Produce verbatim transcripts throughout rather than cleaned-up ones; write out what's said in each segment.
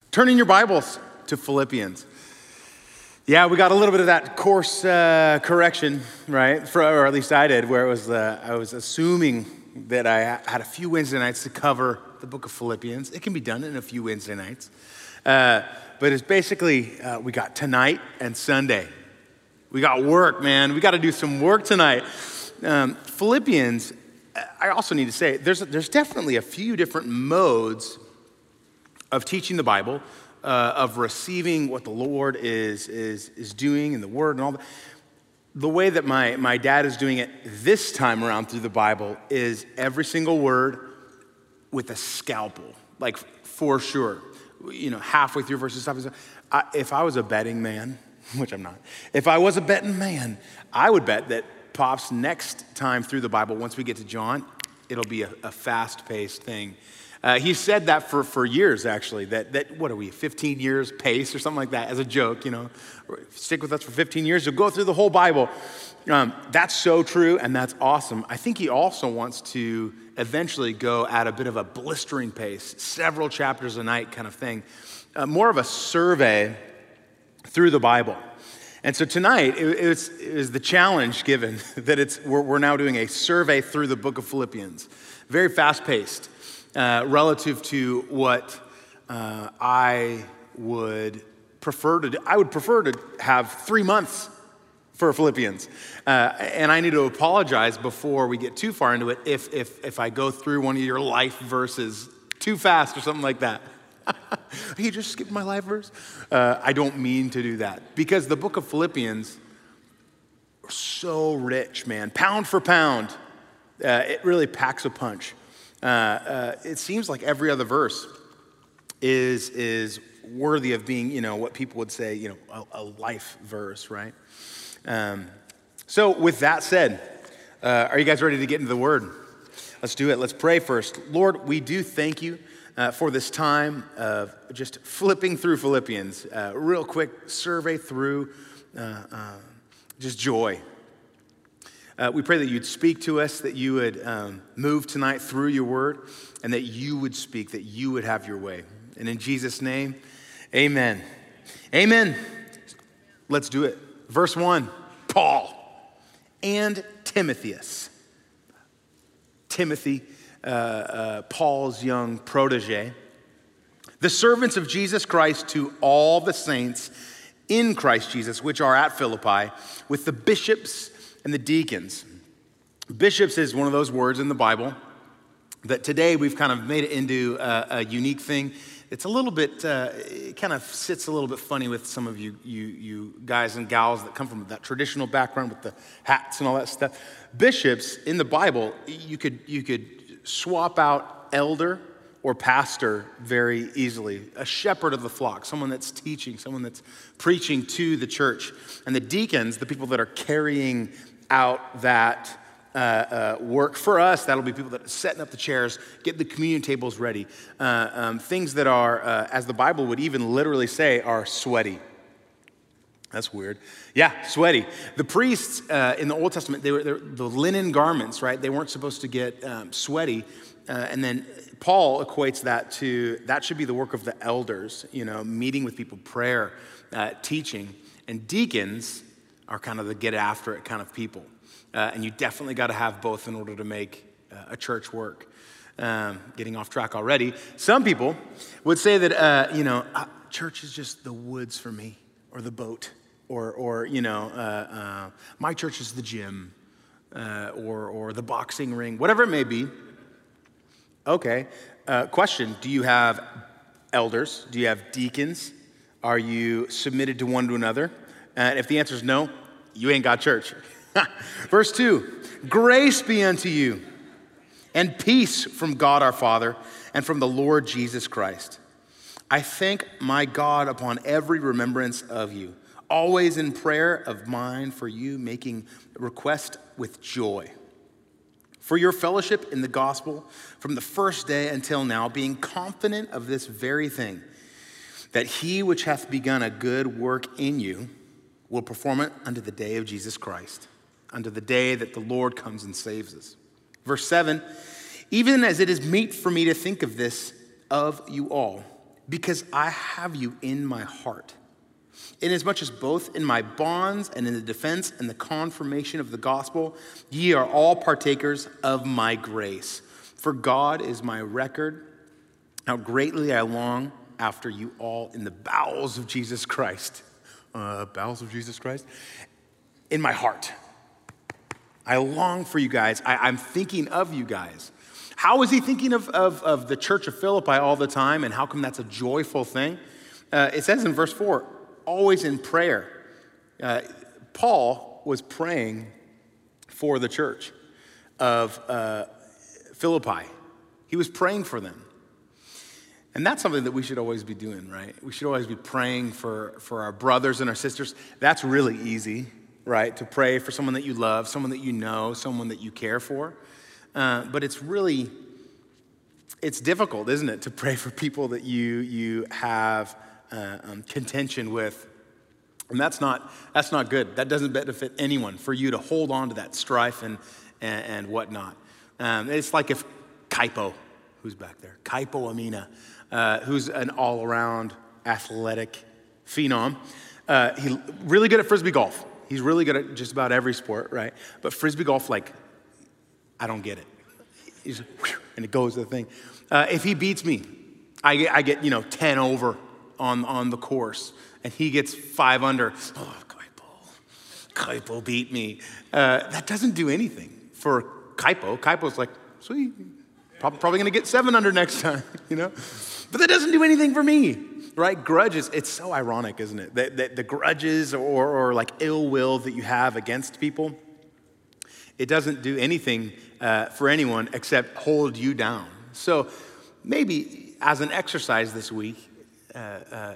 Turn in your Bibles to Philippians. Yeah, we got a little bit of that course uh, correction, right? For, or at least I did, where it was uh, I was assuming that I had a few Wednesday nights to cover the book of Philippians. It can be done in a few Wednesday nights. Uh, but it's basically, uh, we got tonight and Sunday. We got work, man. We got to do some work tonight. Um, Philippians, I also need to say, there's, there's definitely a few different modes of teaching the Bible, uh, of receiving what the Lord is, is, is doing in the Word and all that. The way that my, my dad is doing it this time around through the Bible is every single word with a scalpel, like for sure. You know, halfway through verses, I, if I was a betting man, which I'm not, if I was a betting man, I would bet that Pop's next time through the Bible, once we get to John, it'll be a, a fast-paced thing. Uh, he said that for, for years, actually, that, that, what are we, fifteen years pace or something like that, as a joke, you know. Stick with us for fifteen years, you'll go through the whole Bible. Um, that's so true, and that's awesome. I think he also wants to eventually go at a bit of a blistering pace, several chapters a night kind of thing, uh, more of a survey through the Bible. And so tonight, it, it, was, it was the challenge given that it's we're, we're now doing a survey through the book of Philippians, very fast-paced. Uh, relative to what uh, I would prefer to do. I would prefer to have three months for Philippians. Uh, and I need to apologize before we get too far into it if, if, if I go through one of your life verses too fast or something like that. You just skipped my life verse? Uh, I don't mean to do that. Because the book of Philippians is so rich, man. Pound for pound, uh, it really packs a punch. Uh, uh, it seems like every other verse is is worthy of being, you know, what people would say, you know, a, a life verse, right? Um, so with that said, uh, are you guys ready to get into the Word? Let's do it. Let's pray first. Lord, we do thank you uh, for this time of just flipping through Philippians. Uh, real quick survey through uh, uh, just joy. Uh, we pray that you'd speak to us, that you would um, move tonight through your word, and that you would speak, that you would have your way. And in Jesus' name, amen. Amen. Let's do it. Verse one, Paul and Timotheus. Timothy, uh, uh, Paul's young protege. The servants of Jesus Christ to all the saints in Christ Jesus, which are at Philippi, with the bishops and the deacons. Bishops is one of those words in the Bible that today we've kind of made it into a, a unique thing. It's a little bit, uh, it kind of sits a little bit funny with some of you, you, you guys and gals that come from that traditional background with the hats and all that stuff. Bishops in the Bible, you could, you could swap out elder or pastor very easily. A shepherd of the flock, someone that's teaching, someone that's preaching to the church. And the deacons, the people that are carrying out that uh, uh, work for us, that'll be people that are setting up the chairs, getting the communion tables ready. Uh, um, things that are, uh, as the Bible would even literally say, are sweaty. That's weird. Yeah, sweaty. The priests uh, in the Old Testament, they were, they were the linen garments, right? They weren't supposed to get um, sweaty. Uh, and then Paul equates that to, that should be the work of the elders, you know, meeting with people, prayer, uh, teaching. And deacons are kind of the get after it kind of people. Uh, and you definitely got to have both in order to make uh, a church work. Um, getting off track already. Some people would say that, uh, you know, uh, church is just the woods for me, or the boat, or, or you know, uh, uh, my church is the gym, uh, or, or the boxing ring, whatever it may be. Okay, uh, question, do you have elders? Do you have deacons? Are you submitted to one to another? And if the answer is no, you ain't got church. Verse two, grace be unto you and peace from God our Father and from the Lord Jesus Christ. I thank my God upon every remembrance of you, always in prayer of mine for you, making request with joy. For your fellowship in the gospel from the first day until now, being confident of this very thing, that he which hath begun a good work in you will perform it unto the day of Jesus Christ, unto the day that the Lord comes and saves us. Verse seven, even as it is meet for me to think of this of you all, because I have you in my heart. Inasmuch as both in my bonds and in the defense and the confirmation of the gospel, ye are all partakers of my grace. For God is my record, how greatly I long after you all in the bowels of Jesus Christ. Uh, bowels of Jesus Christ? In my heart. I long for you guys. I, I'm thinking of you guys. How is he thinking of, of, of the church of Philippi all the time, and how come that's a joyful thing? Uh, it says in verse four, always in prayer. Uh, Paul was praying for the church of uh, Philippi. He was praying for them. And that's something that we should always be doing, right? We should always be praying for, for our brothers and our sisters. That's really easy, right? To pray for someone that you love, someone that you know, someone that you care for. Uh, but it's really, it's difficult, isn't it, to pray for people that you you have uh, um, contention with. And that's not that's not good. That doesn't benefit anyone, for you to hold on to that strife and, and, and whatnot. Um, it's like if Kaipo, who's back there? Kaipo Amina, uh, who's an all-around athletic phenom. Uh, he's really good at Frisbee golf. He's really good at just about every sport, right? But Frisbee golf, like, I don't get it. He's like, whew, and it goes to the thing. Uh, if he beats me, I get, I get, you know, ten over on, on the course, and he gets five under. Oh, Kaipo, Kaipo beat me. Uh, that doesn't do anything for Kaipo. Kaipo's like, sweet, probably gonna get seven under next time, you know? But that doesn't do anything for me, right? Grudges, it's so ironic, isn't it? That, that the grudges or, or like ill will that you have against people, it doesn't do anything uh, for anyone except hold you down. So maybe as an exercise this week, uh, uh,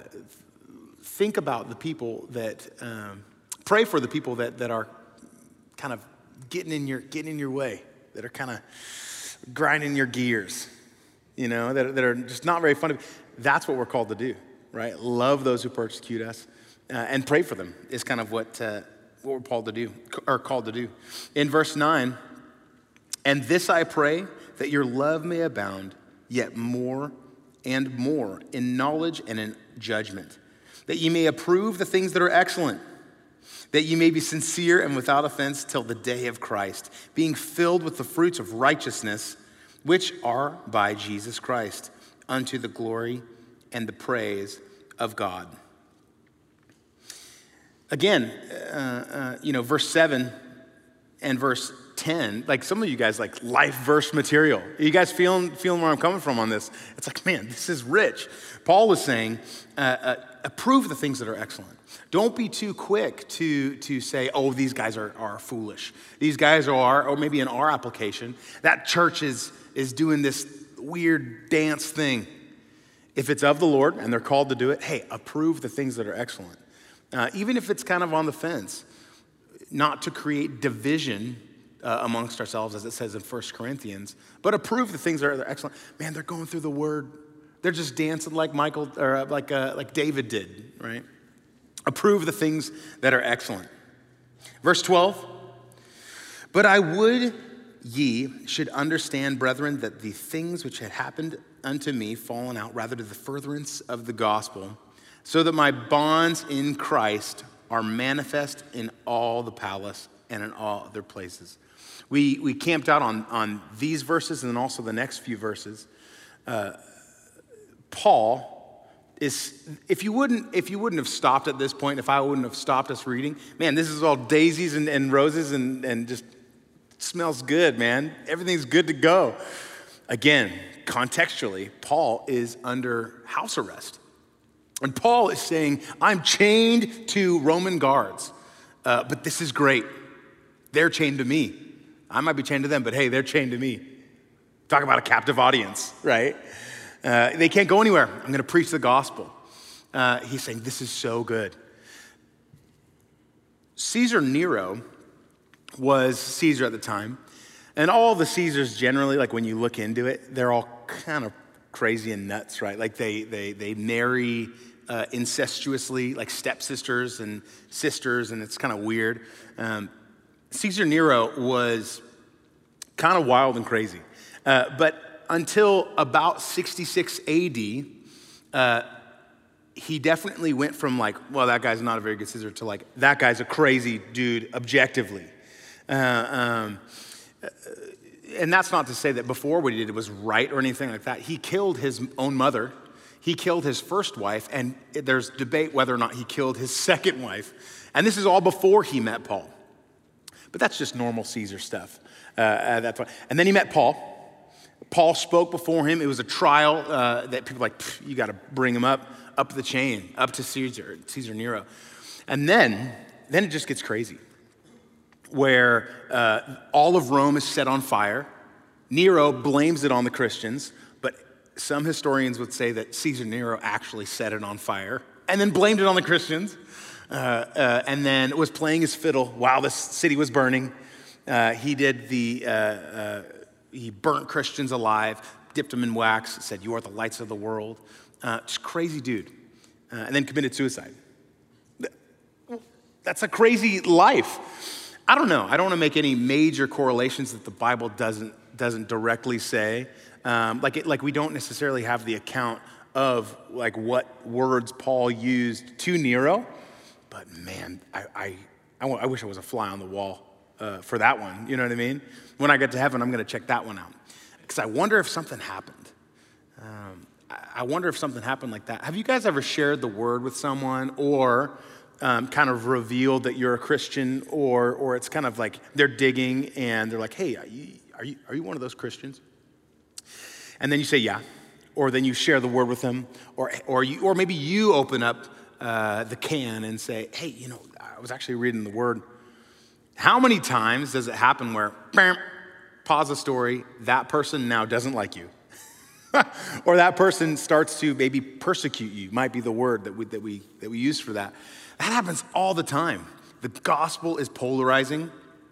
think about the people that, um, pray for the people that, that are kind of getting in your getting in your way, that are kind of grinding your gears, you know, that, that are just not very fun. That's what we're called to do, right? Love those who persecute us uh, and pray for them is kind of what uh, what we're called to do, or called to do. In verse nine, and this I pray, that your love may abound yet more and more in knowledge and in judgment, that ye may approve the things that are excellent, that ye may be sincere and without offense till the day of Christ, being filled with the fruits of righteousness, which are by Jesus Christ, unto the glory and the praise of God. Again, uh, uh, you know, verse seven and verse ten, like some of you guys like life verse material. Are you guys feeling, feeling where I'm coming from on this? It's like, man, this is rich. Paul was saying, uh, uh, approve the things that are excellent. Don't be too quick to, to say, oh, these guys are, are foolish. These guys are, or maybe in our application, that church is, is doing this weird dance thing. If it's of the Lord and they're called to do it, hey, approve the things that are excellent. Uh, even if it's kind of on the fence, not to create division uh, amongst ourselves, as it says in First Corinthians, but approve the things that are excellent. Man, they're going through the word. They're just dancing like Michael, or like uh, like David did, right? Approve the things that are excellent. Verse twelve, but I would ye should understand, brethren, that the things which had happened unto me fallen out rather to the furtherance of the gospel, so that my bonds in Christ are manifest in all the palace and in all other places. We we camped out on, on these verses and then also the next few verses. Uh, Paul is, if you wouldn't if you wouldn't have stopped at this point, if I wouldn't have stopped us reading, man, this is all daisies and, and roses and, and just smells good, man. Everything's good to go. Again, contextually, Paul is under house arrest. And Paul is saying, I'm chained to Roman guards, uh, but this is great. They're chained to me. I might be chained to them, but hey, they're chained to me. Talk about a captive audience, right? Uh, they can't go anywhere. I'm gonna preach the gospel. Uh, he's saying, this is so good. Caesar Nero was Caesar at the time. And all the Caesars generally, like when you look into it, they're all kind of crazy and nuts, right? Like they they they marry uh, incestuously, like stepsisters and sisters, and it's kind of weird. Um, Caesar Nero was kind of wild and crazy. Uh, but until about sixty-six A D, he definitely went from like, well, that guy's not a very good Caesar to like, that guy's a crazy dude objectively. Uh, um, and that's not to say that before what he did was right or anything like that. He killed his own mother. He killed his first wife, and there's debate whether or not he killed his second wife. And this is all before he met Paul. But that's just normal Caesar stuff uh, at that point. And then he met Paul. Paul spoke before him. It was a trial uh, that people were like, you got to bring him up. up the chain, up to Caesar, Caesar Nero. And then, then it just gets crazy, where uh, all of Rome is set on fire. Nero blames it on the Christians, but some historians would say that Caesar Nero actually set it on fire and then blamed it on the Christians, uh, uh, and then was playing his fiddle while the city was burning. Uh, he did the, uh, uh, he burnt Christians alive, dipped them in wax, said, "You are the lights of the world." Uh, just crazy dude, uh, and then committed suicide. That's a crazy life. I don't know. I don't want to make any major correlations that the Bible doesn't doesn't directly say. Um, like it, like we don't necessarily have the account of like what words Paul used to Nero. But man, I I, I, I wish I was a fly on the wall uh, for that one. You know what I mean? When I get to heaven, I'm going to check that one out because I wonder if something happened. Um, I wonder if something happened like that. Have you guys ever shared the word with someone or um, kind of revealed that you're a Christian, or or it's kind of like they're digging and they're like, "Hey, are you, are you, are you one of those Christians?" And then you say, "Yeah," or then you share the word with them, or or you, or maybe you open up uh, the can and say, "Hey, you know, I was actually reading the word." How many times does it happen where, bam, pause the story, that person now doesn't like you? Or that person starts to maybe persecute you, might be the word that we, that we, that we use for that. That happens all the time. The gospel is polarizing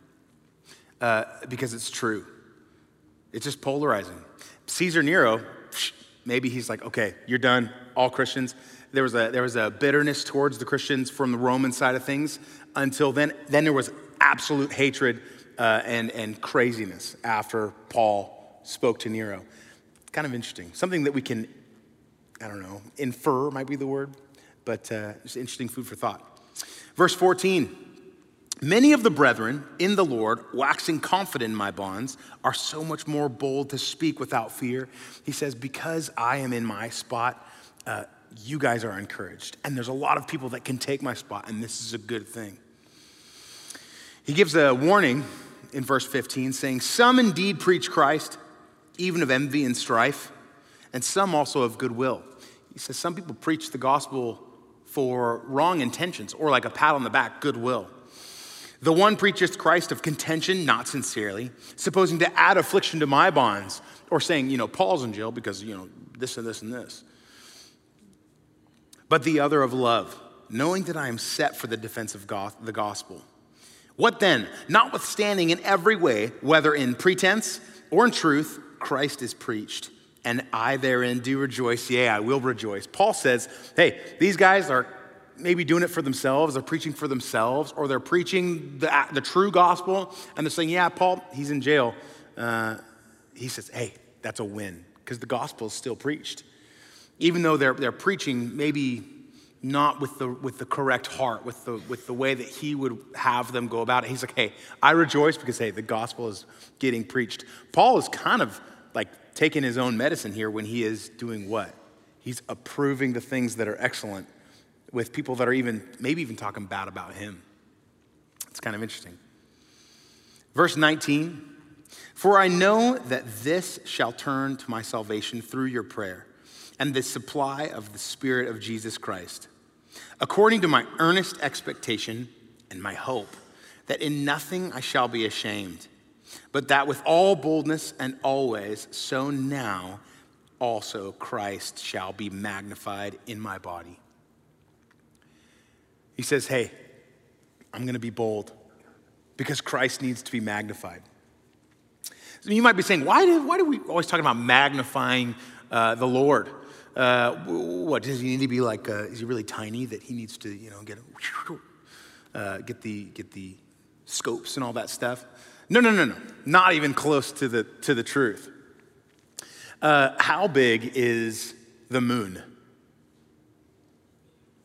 uh, because it's true. It's just polarizing. Caesar Nero, maybe he's like, okay, you're done, all Christians. There was a, there was a bitterness towards the Christians from the Roman side of things until then. Then there was absolute hatred uh, and, and craziness after Paul spoke to Nero. Kind of interesting. Something that we can, I don't know, infer might be the word, but uh, just interesting food for thought. Verse fourteen, many of the brethren in the Lord, waxing confident in my bonds, are so much more bold to speak without fear. He says, because I am in my spot, uh, you guys are encouraged. And there's a lot of people that can take my spot, and this is a good thing. He gives a warning in verse fifteen saying, some indeed preach Christ, even of envy and strife, and some also of goodwill. He says some people preach the gospel for wrong intentions, or like a pat on the back, goodwill. The one preaches Christ of contention, not sincerely, supposing to add affliction to my bonds, or saying, you know, Paul's in jail because, you know, this and this and this. But the other of love, knowing that I am set for the defense of go- the gospel. What then? Notwithstanding in every way, whether in pretense or in truth, Christ is preached, and I therein do rejoice. Yea, I will rejoice. Paul says, hey, these guys are maybe doing it for themselves, they're preaching for themselves, or they're preaching the, the true gospel, and they're saying, yeah, Paul, he's in jail. Uh, he says, hey, that's a win, because the gospel is still preached. Even though they're they're preaching maybe not with the with the correct heart, with the with the way that he would have them go about it. He's like, hey, I rejoice because, hey, the gospel is getting preached. Paul is kind of like taking his own medicine here when he is doing what? He's approving the things that are excellent with people that are even, maybe even talking bad about him. It's kind of interesting. Verse nineteen, for I know that this shall turn to my salvation through your prayer and the supply of the Spirit of Jesus Christ, according to my earnest expectation and my hope, that in nothing I shall be ashamed, but that with all boldness and always, so now also Christ shall be magnified in my body. He says, hey, I'm gonna be bold because Christ needs to be magnified. So you might be saying, why do, why do we always talk about magnifying uh, the Lord? Uh, what, does he need to be like, uh, is he really tiny that he needs to, you know, get, uh, get the get the scopes and all that stuff? No, no, no, no, not even close to the to the truth. Uh, how big is the moon?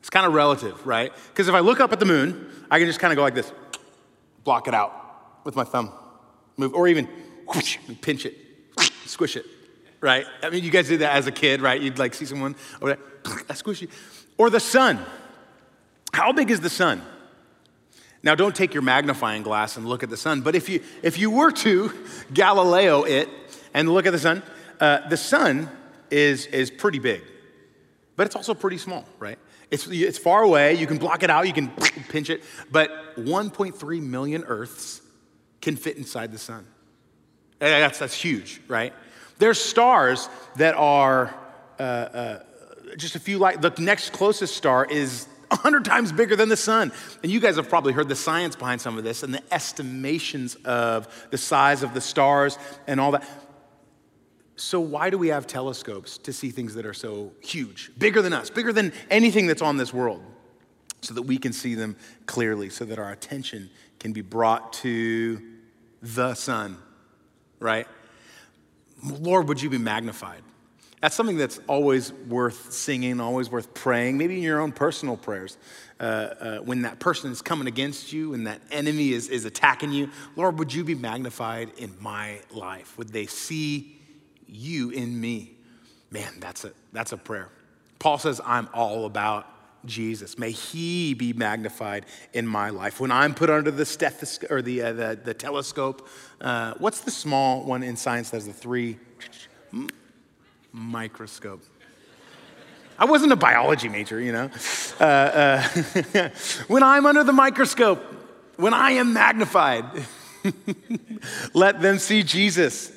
It's kind of relative, right? Because if I look up at the moon, I can just kind of go like this, block it out with my thumb, move, or even whoosh, pinch it, squish it, right? I mean, you guys did that as a kid, right? You'd like see someone over there, I squish you. Or the sun. How big is the sun? Now, don't take your magnifying glass and look at the sun, but if you if you were to Galileo it and look at the sun, uh, the sun is is pretty big, but it's also pretty small, right? It's it's far away. You can block it out. You can pinch it, but one point three million Earths can fit inside the sun. That's that's huge, right? There's stars that are uh, uh, just a few light. The next closest star is a hundred times bigger than the sun. And you guys have probably heard the science behind some of this and the estimations of the size of the stars and all that. So why do we have telescopes to see things that are so huge, bigger than us, bigger than anything that's on this world, so that we can see them clearly, so that our attention can be brought to the sun, right? Lord, would you be magnified? That's something that's always worth singing, always worth praying, maybe in your own personal prayers. Uh, uh, when that person is coming against you and that enemy is, is attacking you, Lord, would you be magnified in my life? Would they see you in me? Man, that's a, that's a prayer. Paul says, I'm all about Jesus. May he be magnified in my life. When I'm put under the stethoscope or the, uh, the, the telescope, uh, what's the small one in science that has the three? Microscope. I wasn't a biology major, you know. Uh, uh, when I'm under the microscope, when I am magnified, let them see Jesus.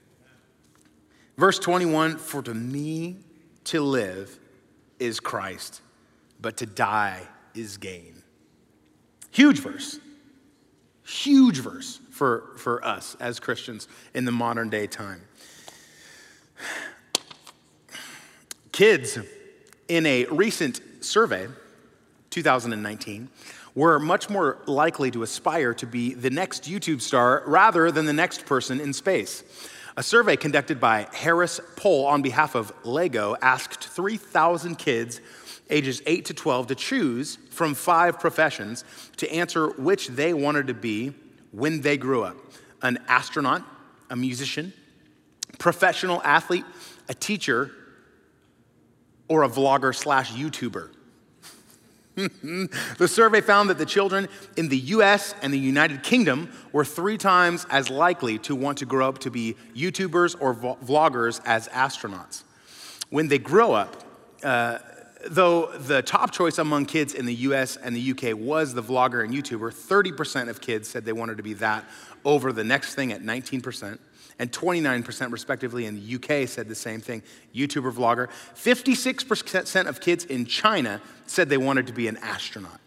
Verse twenty-one, for to me to live is Christ, but to die is gain. Huge verse. Huge verse for, for us as Christians in the modern day time. Kids in a recent survey, two thousand nineteen, were much more likely to aspire to be the next YouTube star rather than the next person in space. A survey conducted by Harris Poll on behalf of Lego asked three thousand kids ages eight to twelve to choose from five professions to answer which they wanted to be when they grew up. An astronaut, a musician, professional athlete, a teacher, or a vlogger slash YouTuber. The survey found that the children in the U S and the United Kingdom were three times as likely to want to grow up to be YouTubers or vloggers as astronauts. When they grow up, uh, though the top choice among kids in the U S and the U K was the vlogger and YouTuber, thirty percent of kids said they wanted to be that over the next thing at nineteen percent. And twenty-nine percent respectively in the U K said the same thing, YouTuber, vlogger. fifty-six percent of kids in China said they wanted to be an astronaut.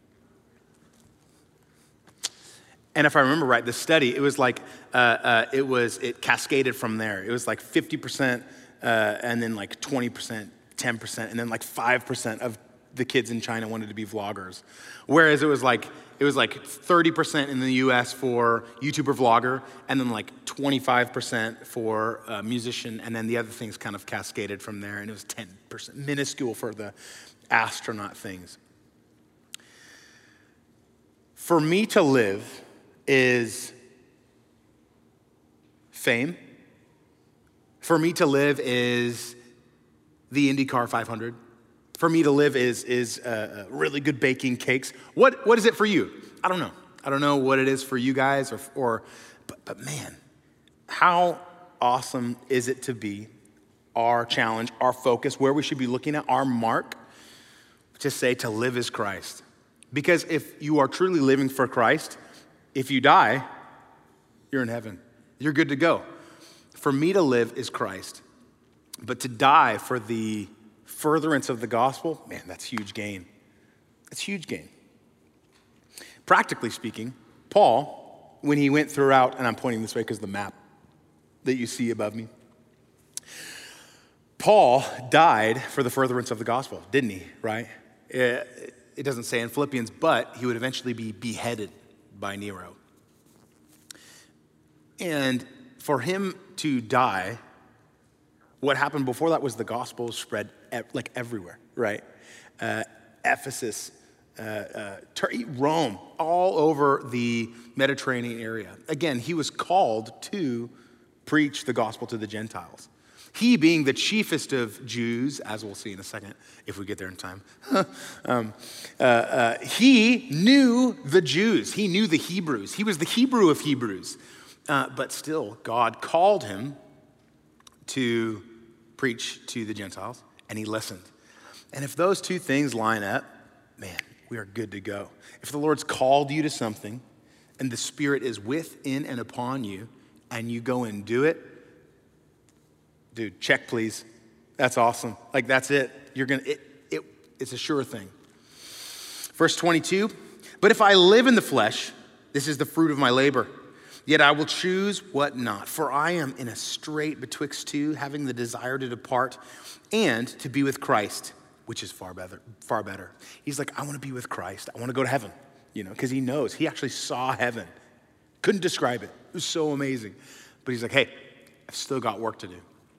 And if I remember right, the study, it was like, uh, uh, it was, it cascaded from there. It was like fifty percent, uh, and then like twenty percent, ten percent, and then like five percent of the kids in China wanted to be vloggers. Whereas it was like, it was like thirty percent in the U S for YouTuber, vlogger, and then like twenty-five percent for uh, musician, and then the other things kind of cascaded from there, and it was ten percent, minuscule for the astronaut things. For me to live is fame. For me to live is the IndyCar five hundred. For me to live is, is uh, really good baking cakes. What, what is it for you? I don't know. I don't know what it is for you guys, or, or but, but man, how awesome is it to be our challenge, our focus, where we should be looking at, our mark, to say to live is Christ. Because if you are truly living for Christ, if you die, you're in heaven. You're good to go. For me to live is Christ, but to die for the furtherance of the gospel, man, that's huge gain. That's huge gain. Practically speaking, Paul, when he went throughout, and I'm pointing this way because the map that you see above me, Paul died for the furtherance of the gospel, didn't he, right? It, it doesn't say in Philippians, but he would eventually be beheaded by Nero. And for him to die, what happened before that was the gospel spread like everywhere, right? Uh, Ephesus, uh, uh, Rome, all over the Mediterranean area. Again, he was called to preach the gospel to the Gentiles. He being the chiefest of Jews, as we'll see in a second, if we get there in time, um, uh, uh, he knew the Jews. He knew the Hebrews. He was the Hebrew of Hebrews. Uh, but still, God called him to preach to the Gentiles, and he listened. And if those two things line up, man, we are good to go. If the Lord's called you to something, and the Spirit is within and upon you, and you go and do it, dude, check please. That's awesome. Like that's it. You're gonna, it, it, it's a sure thing. Verse twenty-two, but if I live in the flesh, this is the fruit of my labor. Yet I will choose what not. For I am in a strait betwixt two, having the desire to depart and to be with Christ, which is far better, far better. He's like, I want to be with Christ. I want to go to heaven, you know, because he knows. He actually saw heaven. Couldn't describe it. It was so amazing. But he's like, hey, I've still got work to do.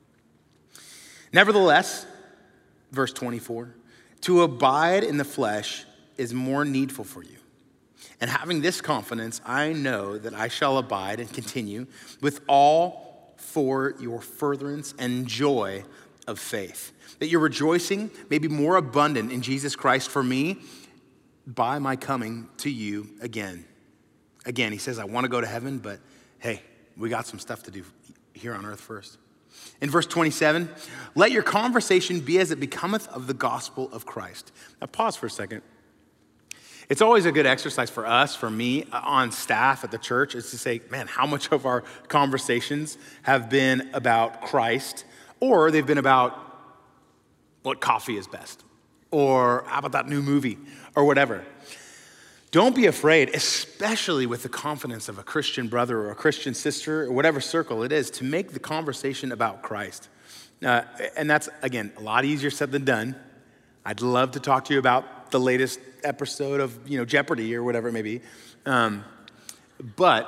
Nevertheless, verse twenty-four, to abide in the flesh is more needful for you. And having this confidence, I know that I shall abide and continue with all for your furtherance and joy of faith, that your rejoicing may be more abundant in Jesus Christ for me by my coming to you again. Again, he says, I want to go to heaven, but hey, we got some stuff to do here on earth first. In verse twenty-seven, let your conversation be as it becometh of the gospel of Christ. Now pause for a second. It's always a good exercise for us, for me, on staff at the church, is to say, man, how much of our conversations have been about Christ, or they've been about what coffee is best, or how about that new movie, or whatever. Don't be afraid, especially with the confidence of a Christian brother or a Christian sister, or whatever circle it is, to make the conversation about Christ. Uh, and that's, again, a lot easier said than done. I'd love to talk to you about the latest episode of, you know, Jeopardy or whatever it may be. Um, but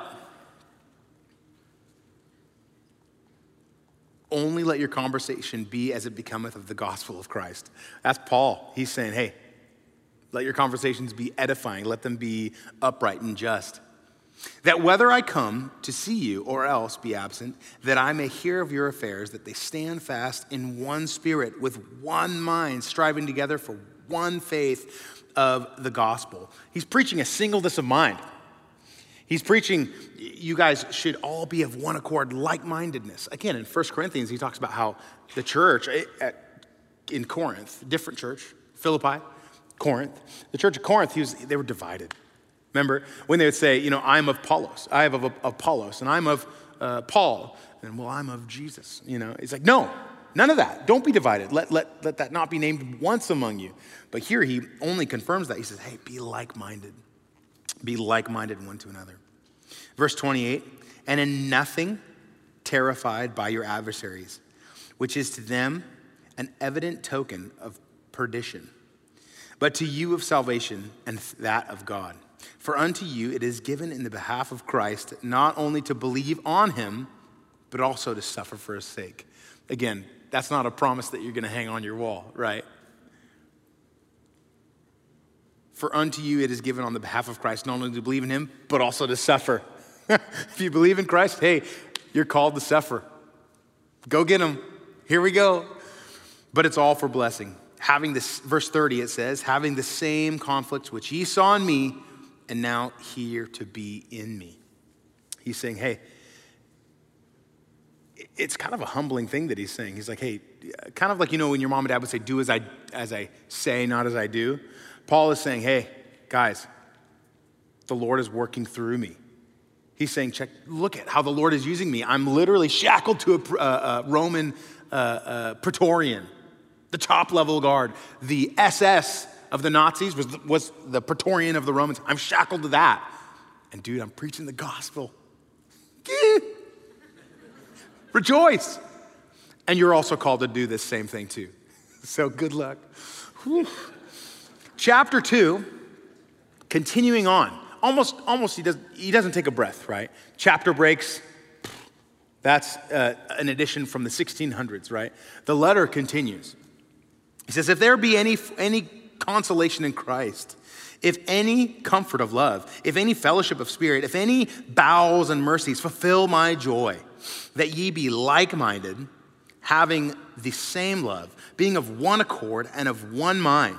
only let your conversation be as it becometh of the gospel of Christ. That's Paul. He's saying, hey, let your conversations be edifying. Let them be upright and just. That whether I come to see you or else be absent, that I may hear of your affairs, that they stand fast in one spirit, with one mind, striving together for one faith of the gospel. He's preaching a singleness of mind. He's preaching, you guys should all be of one accord, like-mindedness. Again, in First Corinthians, he talks about how the church at, in Corinth, different church, Philippi, Corinth, the church of Corinth, he was, they were divided. Remember when they would say, you know, I'm of Apollos, I have of Apollos, and I'm of uh, Paul, and well, I'm of Jesus. You know, it's like, no, none of that. Don't be divided. Let, let, let that not be named once among you. But here he only confirms that. He says, hey, be like-minded. Be like-minded one to another. Verse twenty-eight, and in nothing terrified by your adversaries, which is to them an evident token of perdition, but to you of salvation and that of God. For unto you it is given in the behalf of Christ not only to believe on him, but also to suffer for his sake. Again, that's not a promise that you're going to hang on your wall, right? For unto you it is given on the behalf of Christ not only to believe in him, but also to suffer. If you believe in Christ, hey, you're called to suffer. Go get him. Here we go. But it's all for blessing. Having this, verse thirty, it says, having the same conflicts which ye saw in me, and now here to be in me. He's saying, hey, it's kind of a humbling thing that he's saying. He's like, hey, kind of like, you know, when your mom and dad would say, do as I, as I say, not as I do. Paul is saying, hey, guys, the Lord is working through me. He's saying, check, look at how the Lord is using me. I'm literally shackled to a, a, a Roman uh, uh, Praetorian, the top level guard. The S S of the Nazis was, was the Praetorian of the Romans. I'm shackled to that. And dude, I'm preaching the gospel. Rejoice. And you're also called to do this same thing too. So good luck. Whew. Chapter two, continuing on. Almost, almost he, does, he doesn't take a breath, right? Chapter breaks. That's uh, an addition from the sixteen hundreds, right? The letter continues. He says, if there be any, any consolation in Christ, if any comfort of love, if any fellowship of spirit, if any bowels and mercies, fulfill my joy, that ye be like-minded, having the same love, being of one accord and of one mind.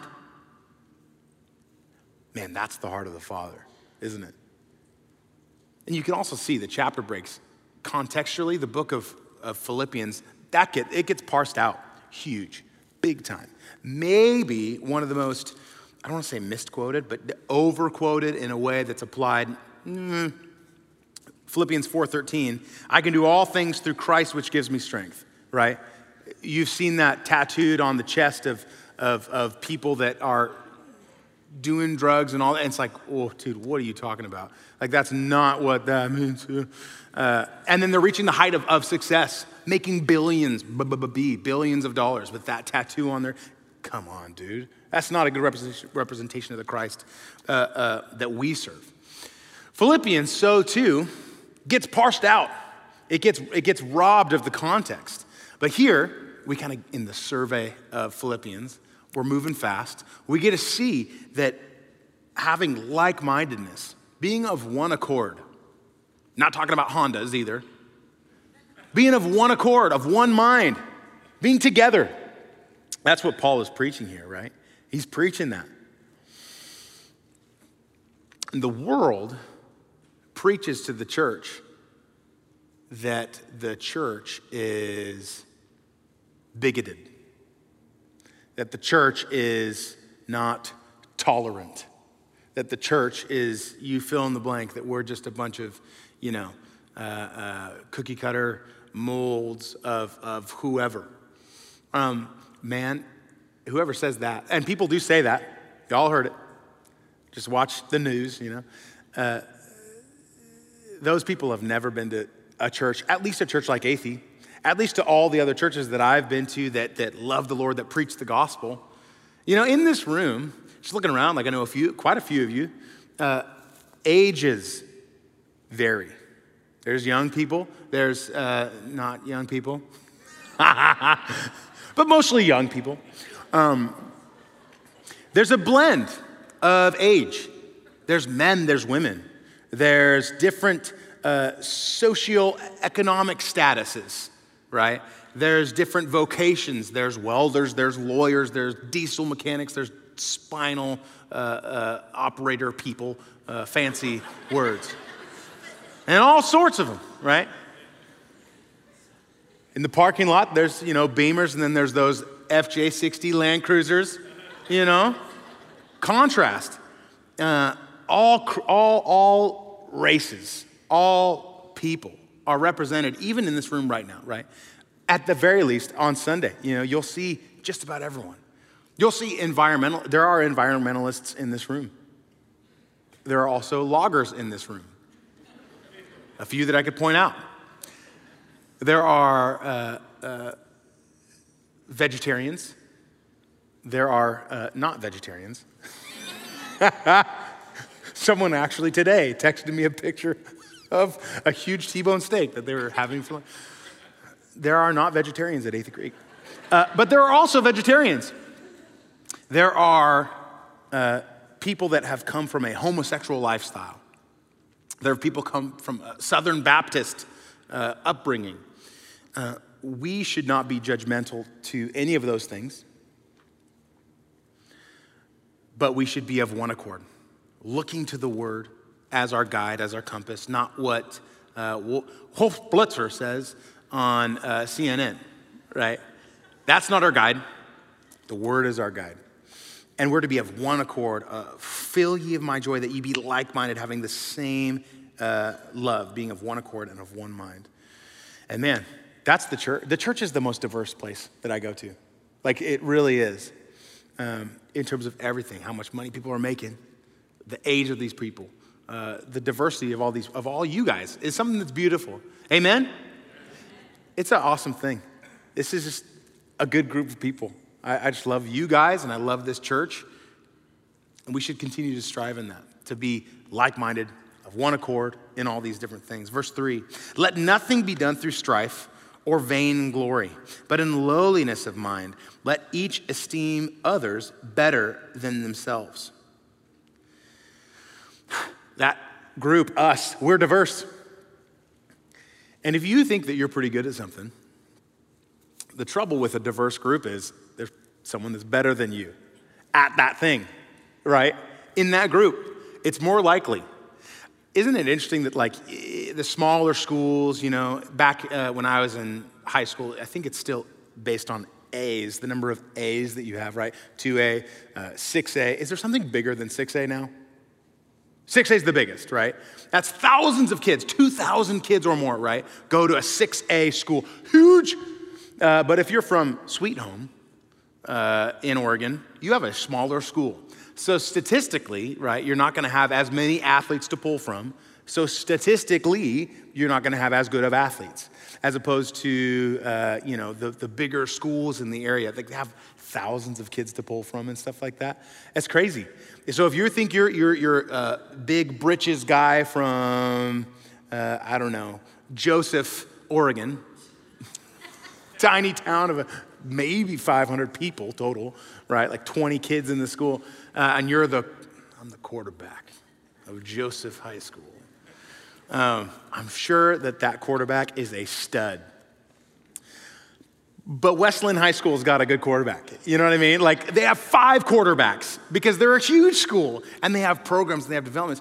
Man, that's the heart of the Father, isn't it? And you can also see the chapter breaks. Contextually, the book of, of Philippians, that get, it gets parsed out huge, big time. Maybe one of the most, I don't want to say misquoted, but over-quoted in a way that's applied. Mm, Philippians four thirteen, I can do all things through Christ which gives me strength, right? You've seen that tattooed on the chest of, of, of people that are doing drugs and all that. And it's like, oh, dude, what are you talking about? Like, that's not what that means. Uh, and then they're reaching the height of, of success, making billions, b-b-b, billions of dollars with that tattoo on there. Come on, dude. That's not a good representation, representation of the Christ uh, uh, that we serve. Philippians, so too, gets parsed out. It gets, it gets robbed of the context. But here, we kind of, in the survey of Philippians, we're moving fast. We get to see that having like-mindedness, being of one accord, not talking about Hondas either, being of one accord, of one mind, being together. That's what Paul is preaching here, right? He's preaching that. And the world preaches to the church that the church is bigoted, that the church is not tolerant, that the church is, you fill in the blank, that we're just a bunch of, you know, uh, uh, cookie cutter molds of, of whoever. Um, man, whoever says that, and people do say that, y'all heard it, just watch the news, you know. Uh, those people have never been to a church, at least a church like Athey, at least to all the other churches that I've been to that, that love the Lord, that preach the gospel. You know, in this room, just looking around, like I know a few, quite a few of you, uh, ages vary. There's young people, there's uh, not young people, but mostly young people. Um, there's a blend of age. There's men, there's women. There's different uh, socioeconomic statuses, right? There's different vocations. There's welders, there's lawyers, there's diesel mechanics, there's spinal uh, uh, operator people, uh, fancy words. And all sorts of them, right? In the parking lot, there's, you know, Beamers, and then there's those F J sixty Land Cruisers, you know? Contrast. Uh, all, all, all races, all people are represented, even in this room right now, right? At the very least, on Sunday, you know, you'll see just about everyone. You'll see environmental, there are environmentalists in this room. There are also loggers in this room. A few that I could point out. There are uh, uh, vegetarians. There are uh, not vegetarians. Someone actually today texted me a picture of a huge T-bone steak that they were having for lunch. There are not vegetarians at Eighth Creek. Uh, but there are also vegetarians. There are uh, people that have come from a homosexual lifestyle. There are people come from a Southern Baptist uh, upbringing. Uh, we should not be judgmental to any of those things, but we should be of one accord, looking to the Word as our guide, as our compass, not what uh, Wolf Blitzer says on uh, C N N, right? That's not our guide. The Word is our guide. And we're to be of one accord. Uh, Fill ye of my joy that ye be like-minded, having the same uh, love, being of one accord and of one mind. And man, that's the church. The church is the most diverse place that I go to. Like, it really is. Um, in terms of everything, how much money people are making, the age of these people, uh, the diversity of all these, of all you guys is something that's beautiful. Amen? It's an awesome thing. This is just a good group of people. I, I just love you guys, and I love this church. And we should continue to strive in that, to be like-minded, of one accord in all these different things. Verse three, let nothing be done through strife or vainglory, but in lowliness of mind, let each esteem others better than themselves. That group, us, we're diverse. And if you think that you're pretty good at something, the trouble with a diverse group is there's someone that's better than you at that thing, right? In that group, it's more likely. Isn't it interesting that like the smaller schools, you know, back uh, when I was in high school, I think it's still based on A's, the number of A's that you have, right? two A, uh, six A. Is there something bigger than six A now? six A is the biggest, right? That's thousands of kids, two thousand kids or more, right? Go to a six A school, huge. Uh, but if you're from Sweet Home uh, in Oregon, you have a smaller school. So statistically, right, you're not gonna have as many athletes to pull from. So statistically, you're not gonna have as good of athletes as opposed to, uh, you know, the, the bigger schools in the area. They have thousands of kids to pull from and stuff like that. That's crazy. So if you think you're, you're, you're a big britches guy from, uh, I don't know, Joseph, Oregon, tiny town of a, maybe five hundred people total, right? Like twenty kids in the school. Uh, and you're the, I'm the quarterback of Joseph High School. Um, I'm sure that that quarterback is a stud. But Westland High School's got a good quarterback. You know what I mean? Like they have five quarterbacks because they're a huge school and they have programs and they have developments.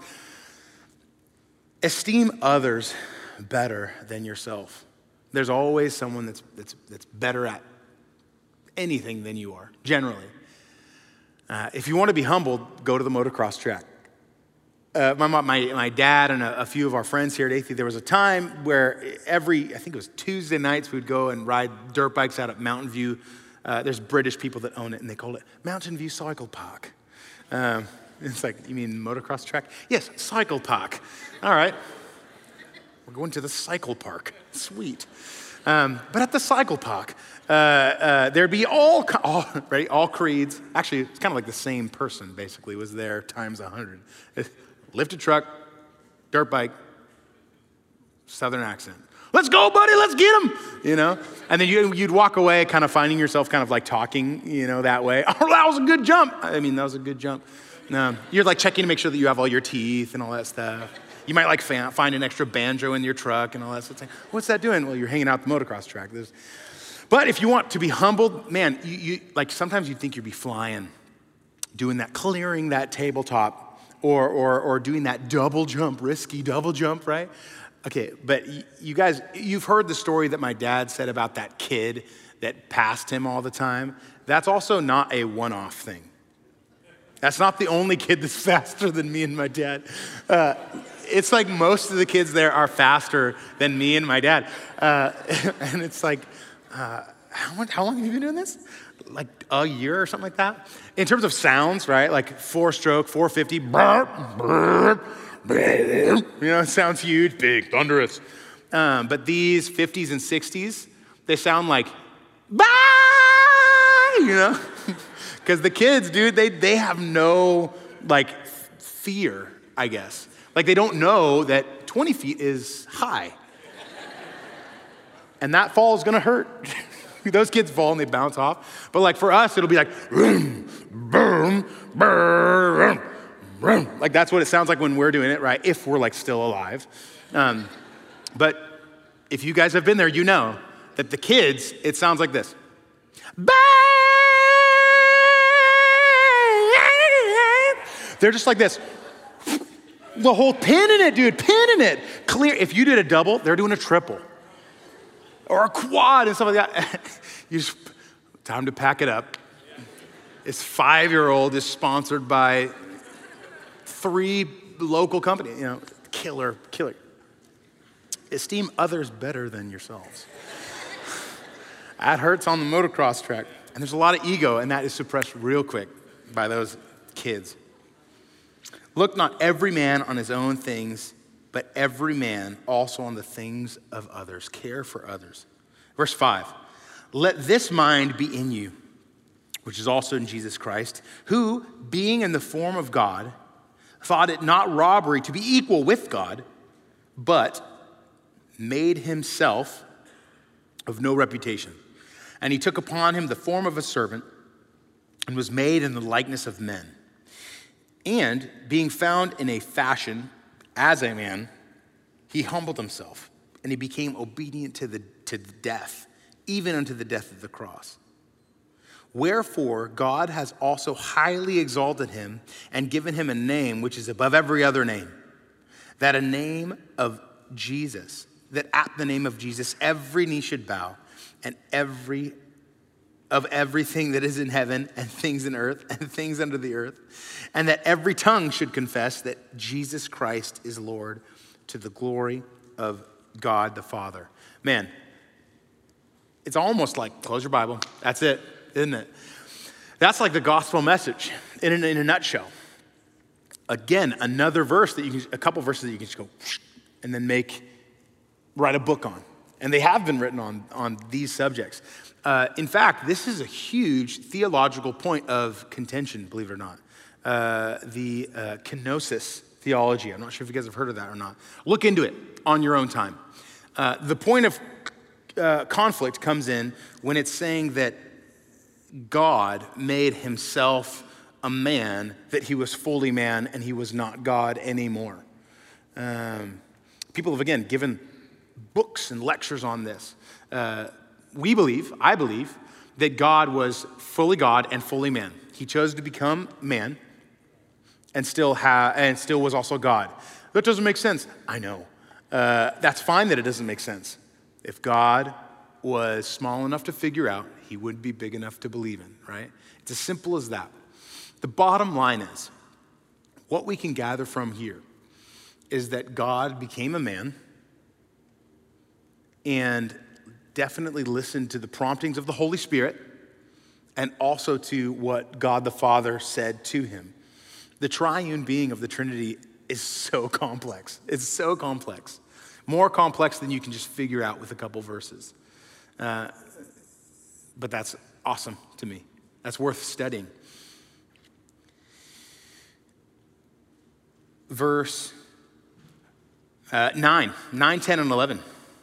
Esteem others better than yourself. There's always someone that's, that's, that's better at anything than you are, generally. Uh, if you want to be humbled, go to the motocross track. Uh, my, my, my dad and a, a few of our friends here at Athey, there was a time where every, I think it was Tuesday nights, we would go and ride dirt bikes out at Mountain View. Uh, there's British people that own it, and they call it Mountain View Cycle Park. Um, it's like, you mean motocross track? Yes, cycle park. All right. We're going to the cycle park. Sweet. Um, but at the cycle park, uh, uh, there'd be all, all, ready, all creeds. Actually, it's kind of like the same person, basically, was there times a hundred. Lifted truck, dirt bike, Southern accent. Let's go, buddy, let's get him, you know? And then you, you'd walk away kind of finding yourself kind of like talking, you know, that way. Oh, that was a good jump. I mean, that was a good jump. No, you're like checking to make sure that you have all your teeth and all that stuff. You might like find an extra banjo in your truck and all that sort of thing. What's that doing? Well, you're hanging out the motocross track. There's... But if you want to be humbled, man, you, you like sometimes you think you'd be flying, doing that, clearing that tabletop, or or or doing that double jump, risky double jump, right? Okay, but y- you guys, you've heard the story that my dad said about that kid that passed him all the time. That's also not a one-off thing. That's not the only kid that's faster than me and my dad. Uh, it's like most of the kids there are faster than me and my dad. Uh, and it's like, uh, how, much, how long have you been doing this? Like a year or something like that? In terms of sounds, right? Like four stroke, four fifty, burp, burp, burp. You know, it sounds huge, big, thunderous. Um, but these fifties and sixties, they sound like, bye, you know? Because the kids, dude, they, they have no, like, fear, I guess. Like, they don't know that twenty feet is high. And that fall is gonna hurt. Those kids fall and they bounce off. But like for us, it'll be like, boom, boom, boom, boom. Like that's what it sounds like when we're doing it, right? If we're like still alive. Um, but if you guys have been there, you know that the kids, it sounds like this. They're just like this. The whole pin in it, dude, pin in it. Clear. If you did a double, they're doing a triple. Or a quad and stuff like that. You just, time to pack it up. This five-year-old is sponsored by three local companies, you know, killer, killer. Esteem others better than yourselves. That hurts on the motocross track. And there's a lot of ego, and that is suppressed real quick by those kids. Look not every man on his own things, but every man also on the things of others. Care for others. Verse five, let this mind be in you, which is also in Jesus Christ, who, being in the form of God, thought it not robbery to be equal with God, but made himself of no reputation. And he took upon him the form of a servant and was made in the likeness of men. And being found in a fashion as a man, he humbled himself and he became obedient to the to death, even unto the death of the cross. Wherefore God has also highly exalted him and given him a name which is above every other name, that a name of Jesus, that at the name of Jesus every knee should bow, and every of everything that is in heaven and things in earth and things under the earth, and that every tongue should confess that Jesus Christ is Lord, to the glory of God the Father. Man, it's almost like, close your Bible, that's it, isn't it? That's like the gospel message in a, in a nutshell. Again, another verse that you can, a couple verses that you can just go and then make, write a book on. And they have been written on, on these subjects. Uh, in fact, this is a huge theological point of contention, believe it or not. Uh, the uh, kenosis theology. I'm not sure if you guys have heard of that or not. Look into it on your own time. Uh, the point of uh, conflict comes in when it's saying that God made himself a man, that he was fully man and he was not God anymore. Um, people have, again, given books and lectures on this. Uh, we believe, I believe, that God was fully God and fully man. He chose to become man and still ha- and still was also God. That doesn't make sense. I know. Uh, that's fine that it doesn't make sense. If God was small enough to figure out, he wouldn't be big enough to believe in, right? It's as simple as that. The bottom line is, what we can gather from here is that God became a man and definitely listened to the promptings of the Holy Spirit and also to what God the Father said to him. The triune being of the Trinity is so complex. It's so complex. More complex than you can just figure out with a couple verses. Uh, but that's awesome to me. That's worth studying. Verse uh, nine, nine, ten, and eleven.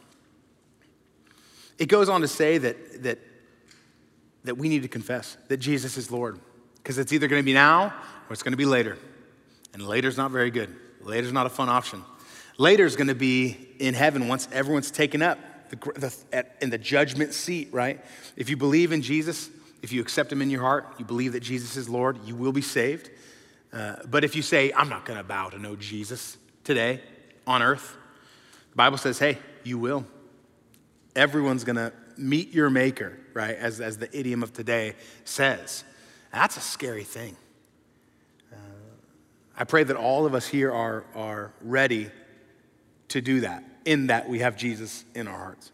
It goes on to say that, that, that we need to confess that Jesus is Lord, because it's either going to be now or it's going to be later. And later's not very good. Later's not a fun option. Later's going to be in heaven once everyone's taken up the, the, at, in the judgment seat, right? If you believe in Jesus, if you accept him in your heart, you believe that Jesus is Lord, you will be saved. Uh, but if you say, I'm not going to bow to know Jesus today on earth, the Bible says, hey, you will. Everyone's going to meet your maker, right? As, as the idiom of today says. That's a scary thing. Uh, I pray that all of us here are, are ready to do that, in that we have Jesus in our hearts.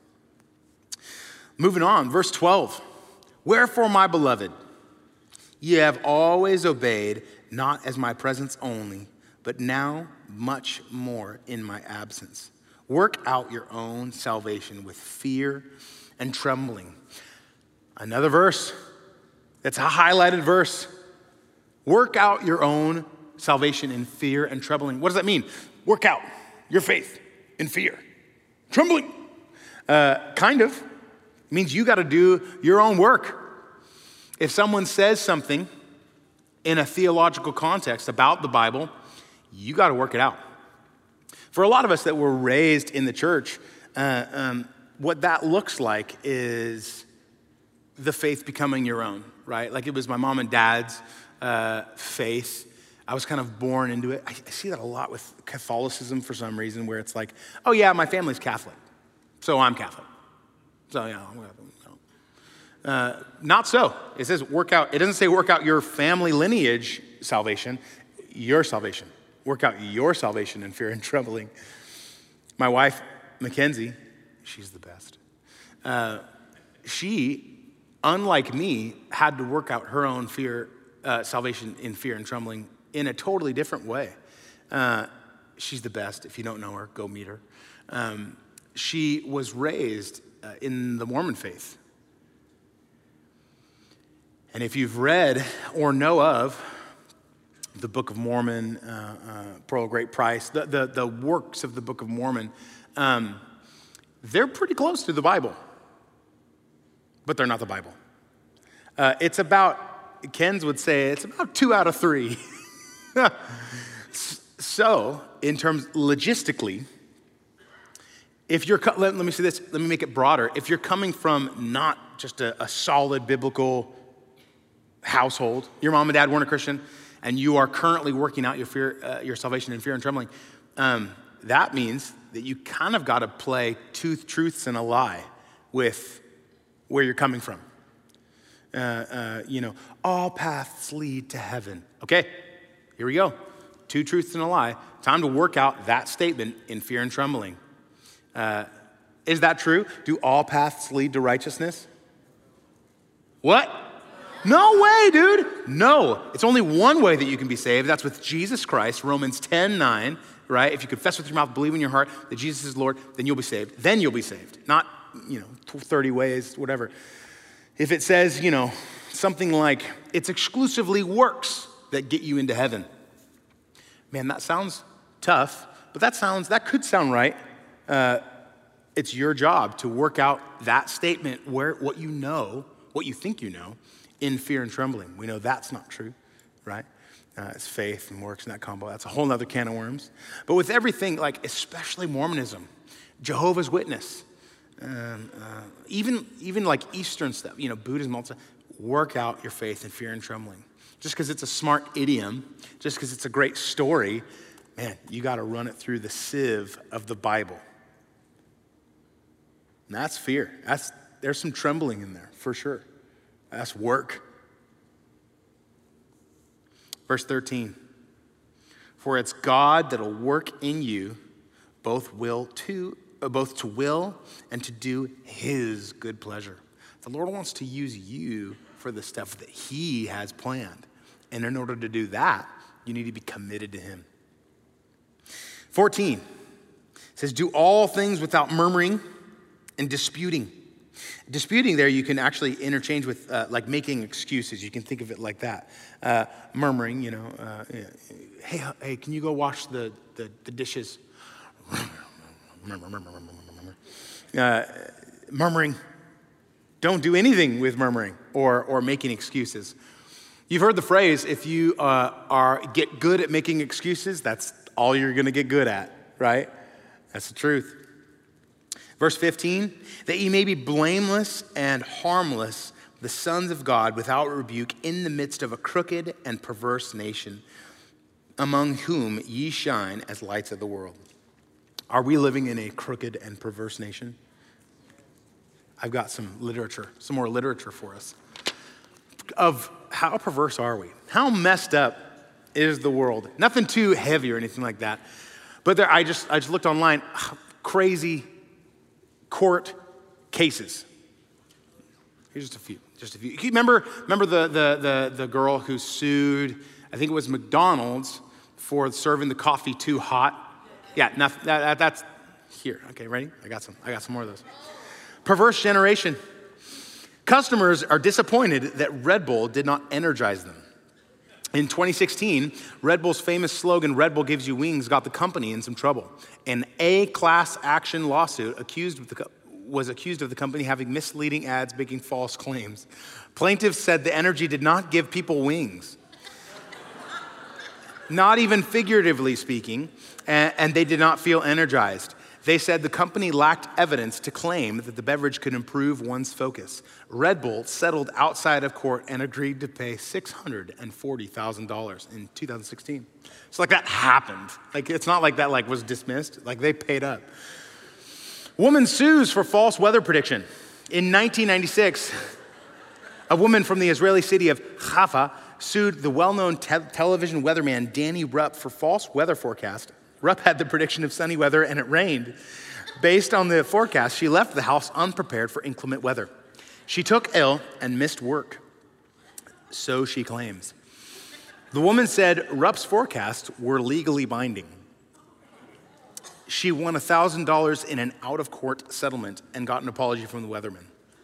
Moving on, verse twelve. Wherefore, my beloved, ye have always obeyed, not as my presence only, but now much more in my absence. Work out your own salvation with fear and trembling. Another verse. It's a highlighted verse. Work out your own salvation in fear and trembling. What does that mean? Work out your faith in fear. Trembling. Uh, kind of. It means you got to do your own work. If someone says something in a theological context about the Bible, you got to work it out. For a lot of us that were raised in the church, uh, um, what that looks like is the faith becoming your own, right? Like it was my mom and dad's uh, faith. I was kind of born into it. I, I see that a lot with Catholicism for some reason, where it's like, oh yeah, my family's Catholic, so I'm Catholic. So yeah, I'm Catholic. No. Uh, not so. It says work out. It doesn't say work out your family lineage salvation, your salvation. Work out your salvation in fear and trembling. My wife, Mackenzie, she's the best. Uh, she, unlike me, had to work out her own fear, uh, salvation in fear and trembling in a totally different way. Uh, she's the best. If you don't know her, go meet her. Um, she was raised uh, in the Mormon faith. And if you've read or know of the Book of Mormon, uh, uh, Pearl of Great Price, the, the, the works of the Book of Mormon, um, they're pretty close to the Bible. but they're not the Bible. Uh, it's about, Ken's would say, it's about two out of three. So, in terms, logistically, if you're, let, let me say this, let me make it broader. If you're coming from not just a, a solid biblical household, your mom and dad weren't a Christian, and you are currently working out your fear, uh, your salvation in fear and trembling, um, that means that you kind of got to play two truths and a lie with where you're coming from. Uh, uh, you know, all paths lead to heaven. Okay, here we go. Two truths and a lie. Time to work out that statement in fear and trembling. Uh, is that true? Do all paths lead to righteousness? What? No way, dude. No. It's only one way that you can be saved. That's with Jesus Christ, Romans ten nine, right? If you confess with your mouth, believe in your heart that Jesus is Lord, then you'll be saved. Then you'll be saved. Not, you know, thirty ways, whatever. If it says, you know, something like, it's exclusively works that get you into heaven. Man, that sounds tough, but that sounds, that could sound right. Uh, it's your job to work out that statement where what you know, what you think you know, in fear and trembling. We know that's not true, right? Uh, it's faith and works and that combo. That's a whole nother can of worms. But with everything, like especially Mormonism, Jehovah's Witness, um, uh, even, even like Eastern stuff, you know, Buddhism, all that stuff, work out your faith in fear and trembling. Just because it's a smart idiom, just because it's a great story, man, you got to run it through the sieve of the Bible. And that's fear. That's, there's some trembling in there, for sure. That's work. Verse thirteen, for it's God that'll work in you both will to, uh, both to will and to do his good pleasure. The Lord wants to use you for the stuff that he has planned. And in order to do that, you need to be committed to him. fourteen says, do all things without murmuring and disputing. Disputing there, you can actually interchange with uh, like making excuses. You can think of it like that. Uh, murmuring, you know, uh, hey, hey, can you go wash the, the, the dishes? Uh, murmuring. Don't do anything with murmuring or, or making excuses. You've heard the phrase, if you uh, are get good at making excuses, that's all you're gonna get good at, right? That's the truth. Verse fifteen, that ye may be blameless and harmless, the sons of God without rebuke in the midst of a crooked and perverse nation, among whom ye shine as lights of the world. Are we living in a crooked and perverse nation? I've got some literature, some more literature for us of how perverse are we? How messed up is the world? Nothing too heavy or anything like that. But there, I just I just looked online, crazy court cases. Here's just a few, just a few. You remember, remember the, the, the, the girl who sued, I think it was McDonald's, for serving the coffee too hot? Yeah, nothing, that, that, that's here. Okay, ready? I got some, I got some more of those. Perverse generation. Customers are disappointed that Red Bull did not energize them. In twenty sixteen, Red Bull's famous slogan, Red Bull gives you wings, got the company in some trouble. An A-class action lawsuit accused of the, was accused of the company having misleading ads making false claims. Plaintiffs said the energy did not give people wings. Not even figuratively speaking, and, and they did not feel energized. They said the company lacked evidence to claim that the beverage could improve one's focus. Red Bull settled outside of court and agreed to pay six hundred forty thousand dollars in two thousand sixteen. So like that happened. Like it's not like that like was dismissed. Like they paid up. Woman sues for false weather prediction. In nineteen ninety-six, a woman from the Israeli city of Haifa sued the well-known te- television weatherman Danny Rupp for false weather forecast. Rupp had the prediction of sunny weather and it rained. Based on the forecast, she left the house unprepared for inclement weather. She took ill and missed work. So she claims. The woman said Rupp's forecasts were legally binding. She won one thousand dollars in an out-of-court settlement and got an apology from the weatherman.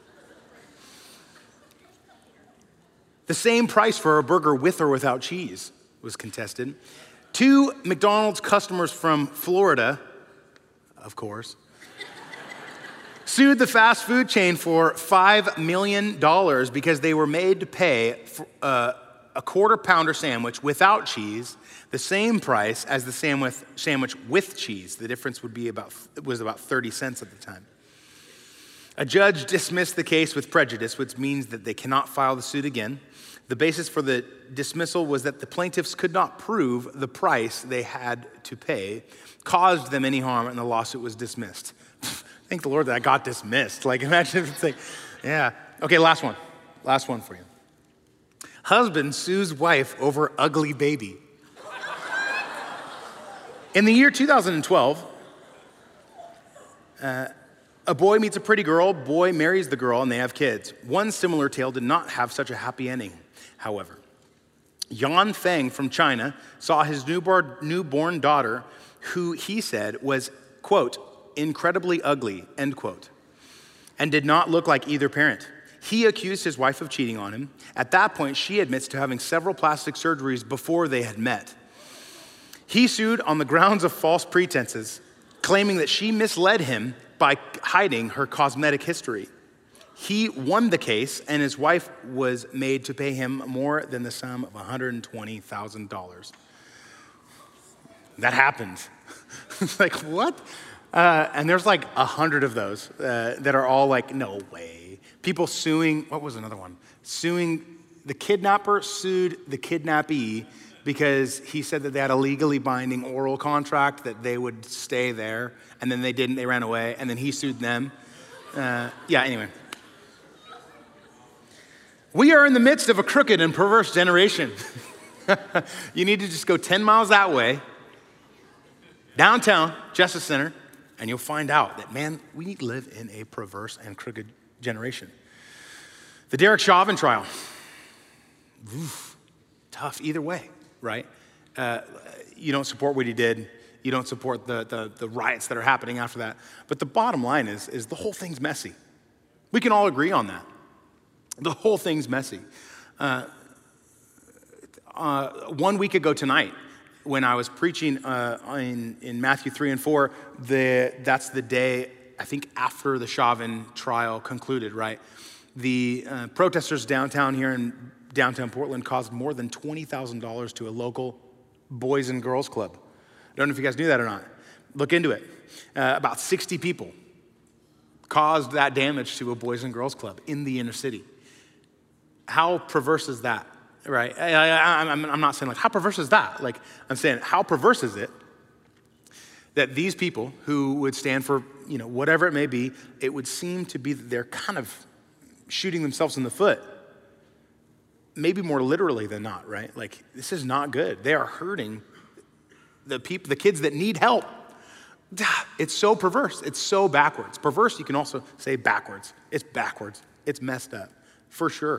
The same price for a burger with or without cheese was contested. Two McDonald's customers from Florida, of course, sued the fast food chain for five million dollars because they were made to pay for, uh, a quarter pounder sandwich without cheese, the same price as the sandwich, sandwich with cheese. The difference would be about, was about thirty cents at the time. A judge dismissed the case with prejudice, which means that they cannot file the suit again. The basis for the dismissal was that the plaintiffs could not prove the price they had to pay caused them any harm, and the lawsuit was dismissed. Thank the Lord that I got dismissed. Like, imagine if it's like, yeah. Okay, last one. Last one for you. Husband sues wife over ugly baby. In the year two thousand twelve, uh, a boy meets a pretty girl, boy marries the girl, and they have kids. One similar tale did not have such a happy ending, however. Yan Feng from China saw his newborn, newborn daughter, who he said was, quote, incredibly ugly, end quote, and did not look like either parent. He accused his wife of cheating on him. At that point, she admits to having several plastic surgeries before they had met. He sued on the grounds of false pretenses, claiming that she misled him by hiding her cosmetic history. He won the case, and his wife was made to pay him more than the sum of one hundred twenty thousand dollars. That happened. Like, what? Uh, and there's like a hundred of those uh, that are all like, no way. People suing, what was another one? Suing, the kidnapper sued the kidnappee because he said that they had a legally binding oral contract that they would stay there, and then they didn't, they ran away, and then he sued them. Uh, yeah, anyway. We are in the midst of a crooked and perverse generation. You need to just go ten miles that way, downtown, Justice Center, and you'll find out that, man, we live in a perverse and crooked generation. The Derek Chauvin trial. Oof, tough either way, right? Uh, you don't support what he did. You don't support the, the, the riots that are happening after that. But the bottom line is, is the whole thing's messy. We can all agree on that. The whole thing's messy. Uh, uh, one week ago tonight, when I was preaching uh, in, in Matthew three and four, the, that's the day, I think, after the Chauvin trial concluded, right? The uh, protesters downtown here in downtown Portland caused more than twenty thousand dollars to a local boys and girls club. I don't know if you guys knew that or not. Look into it. Uh, about sixty people caused that damage to a boys and girls club in the inner city. How perverse is that, right? I, I, I'm, I'm not saying like, how perverse is that? Like, I'm saying, how perverse is it that these people who would stand for, you know, whatever it may be, it would seem to be that they're kind of shooting themselves in the foot. Maybe more literally than not, right? Like, this is not good. They are hurting the people, the kids that need help. It's so perverse. It's so backwards. Perverse, you can also say backwards. It's backwards. It's messed up, for sure.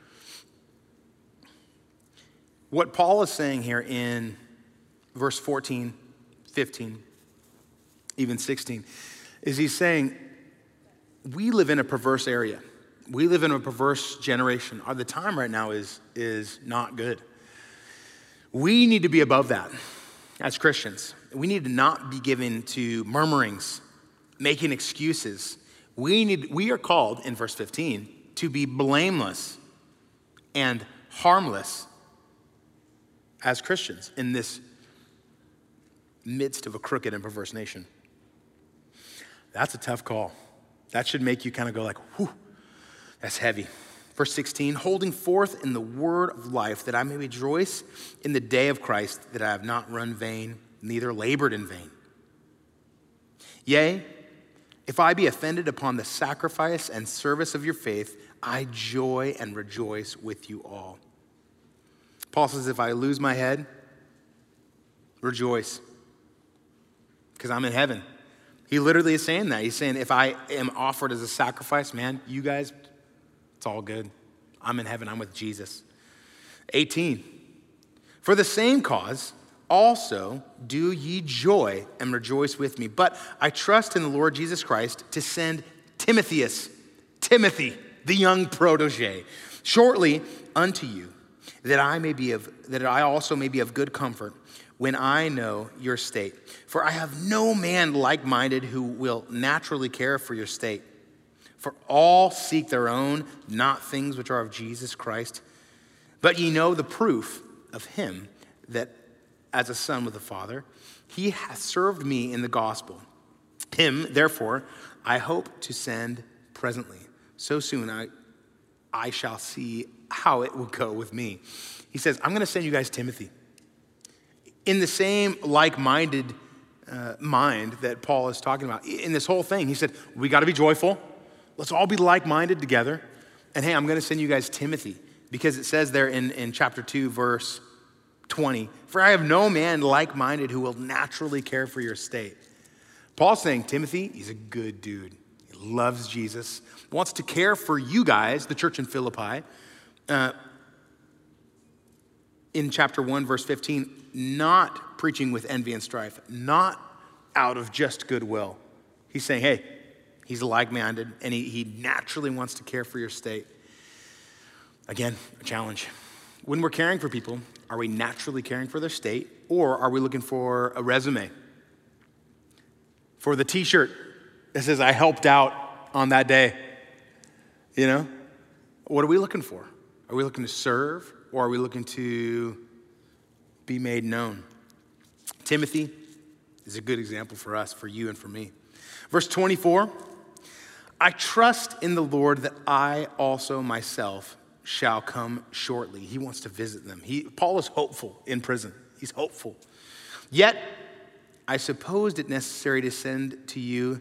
What Paul is saying here in verse fourteen, fifteen, even sixteen, is he's saying, we live in a perverse area. We live in a perverse generation. The time right now is, is not good. We need to be above that as Christians. We need to not be given to murmurings, making excuses. We need, we are called, in verse fifteen, to be blameless and harmless as Christians in this midst of a crooked and perverse nation. That's a tough call. That should make you kind of go like, whew, that's heavy. Verse sixteen, holding forth in the word of life, that I may rejoice in the day of Christ, that I have not run vain, neither labored in vain. Yea, if I be offended upon the sacrifice and service of your faith, I joy and rejoice with you all. Paul says, if I lose my head, rejoice, because I'm in heaven. He literally is saying that. He's saying, if I am offered as a sacrifice, man, you guys, it's all good. I'm in heaven. I'm with Jesus. eighteen, for the same cause, also do ye joy and rejoice with me. But I trust in the Lord Jesus Christ to send Timotheus, Timothy, the young protege, shortly unto you, that I may be of, that I also may be of good comfort when I know your state. For I have no man like-minded who will naturally care for your state. For all seek their own, not things which are of Jesus Christ. But ye know the proof of him, that as a son with the Father, he hath served me in the gospel. Him, therefore, I hope to send presently. So soon I, I shall see how it will go with me. He says, I'm going to send you guys Timothy. In the same like-minded uh, mind that Paul is talking about. In this whole thing, he said, we got to be joyful. Let's all be like-minded together. And hey, I'm going to send you guys Timothy. Because it says there in, in chapter two, verse twenty, for I have no man like-minded who will naturally care for your estate. Paul's saying, Timothy, he's a good dude. He loves Jesus, wants to care for you guys, the church in Philippi. Uh, in chapter one, verse fifteen, not preaching with envy and strife, not out of just goodwill. He's saying, hey, he's like-minded, and he, he naturally wants to care for your estate. Again, a challenge. When we're caring for people, are we naturally caring for their state, or are we looking for a resume? For the t-shirt that says, I helped out on that day. You know? What are we looking for? Are we looking to serve, or are we looking to be made known? Timothy is a good example for us, for you and for me. Verse twenty-four, I trust in the Lord that I also myself shall come shortly. He wants to visit them. He, Paul is hopeful in prison. He's hopeful. Yet, I supposed it necessary to send to you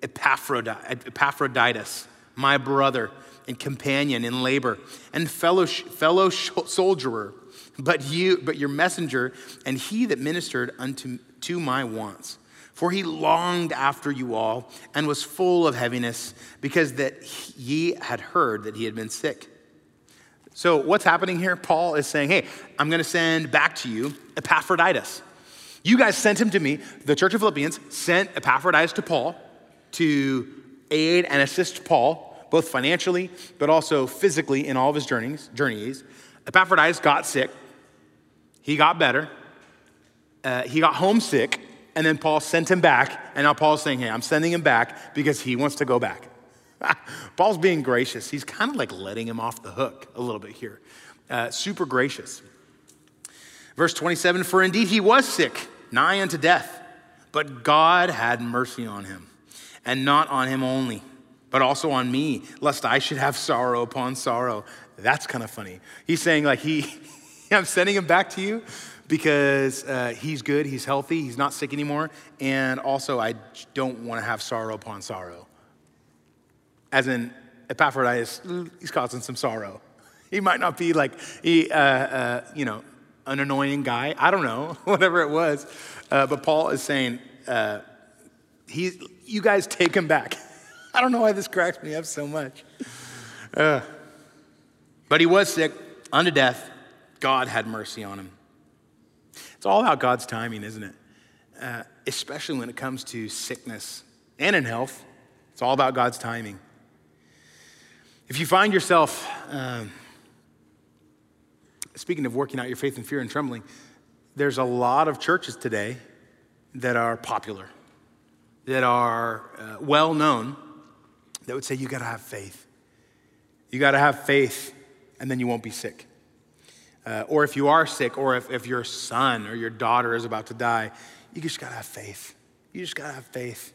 Epaphroditus, my brother and companion in labor and fellow, fellow soldierer, but you, but your messenger, and he that ministered unto to my wants. For he longed after you all and was full of heaviness, because that ye had heard that he had been sick. So what's happening here? Paul is saying, hey, I'm going to send back to you Epaphroditus. You guys sent him to me. The church of Philippians sent Epaphroditus to Paul to aid and assist Paul, both financially, but also physically in all of his journeys. journeys. Epaphroditus got sick. He got better. Uh, he got homesick, and then Paul sent him back. And now Paul's saying, hey, I'm sending him back because he wants to go back. Paul's being gracious. He's kind of like letting him off the hook a little bit here. Uh, super gracious. Verse twenty-seven, for indeed he was sick, nigh unto death, but God had mercy on him, and not on him only, but also on me, lest I should have sorrow upon sorrow. That's kind of funny. He's saying like, he, I'm sending him back to you because uh, he's good, he's healthy, he's not sick anymore, and also I don't want to have sorrow upon sorrow. As in, Epaphroditus, he's causing some sorrow. He might not be like, he, uh, uh, you know, an annoying guy. I don't know, whatever it was. Uh, but Paul is saying, uh, he, you guys take him back. I don't know why this cracks me up so much. Uh, but he was sick unto death. God had mercy on him. It's all about God's timing, isn't it? Uh, especially when it comes to sickness and in health. It's all about God's timing. If you find yourself, um, speaking of working out your faith in fear and trembling, there's a lot of churches today that are popular, that are uh, well known, that would say you gotta have faith. You gotta have faith, and then you won't be sick. Uh, or if you are sick, or if, if your son or your daughter is about to die, you just gotta have faith. You just gotta have faith.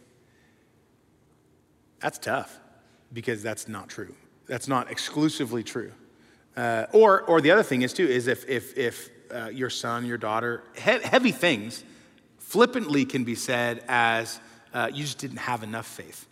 That's tough, because that's not true. That's not exclusively true. Uh, or or the other thing is too, is if if if uh, your son, your daughter, he- heavy things, flippantly can be said as uh, you just didn't have enough faith.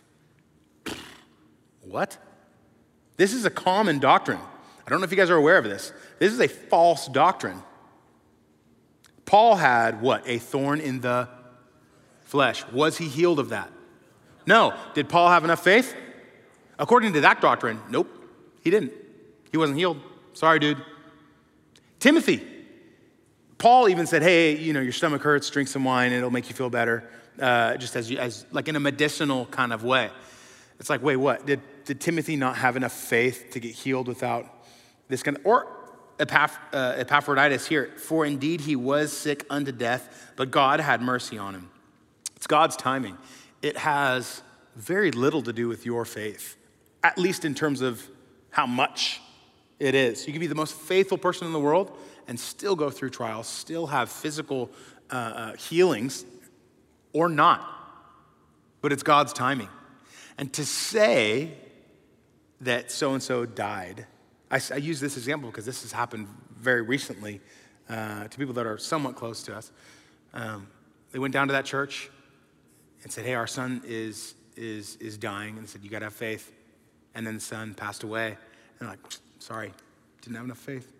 What? This is a common doctrine. I don't know if you guys are aware of this. This is a false doctrine. Paul had what? A thorn in the flesh. Was he healed of that? No. Did Paul have enough faith? According to that doctrine, nope, he didn't. He wasn't healed. Sorry, dude. Timothy. Paul even said, hey, you know, your stomach hurts, drink some wine, it'll make you feel better, uh, just as, you, as like in a medicinal kind of way. It's like, wait, what? Did, did Timothy not have enough faith to get healed without this kind of, or Epaph, uh, Epaphroditus here, for indeed he was sick unto death, but God had mercy on him. It's God's timing. It has very little to do with your faith at least in terms of how much it is. You can be the most faithful person in the world and still go through trials, still have physical uh, uh, healings, or not. But it's God's timing. And to say that so-and-so died, I, I use this example because this has happened very recently uh, to people that are somewhat close to us. Um, they went down to that church and said, hey, our son is, is, is dying. And they said, you got to have faith. And then the son passed away. And they're like, sorry, didn't have enough faith.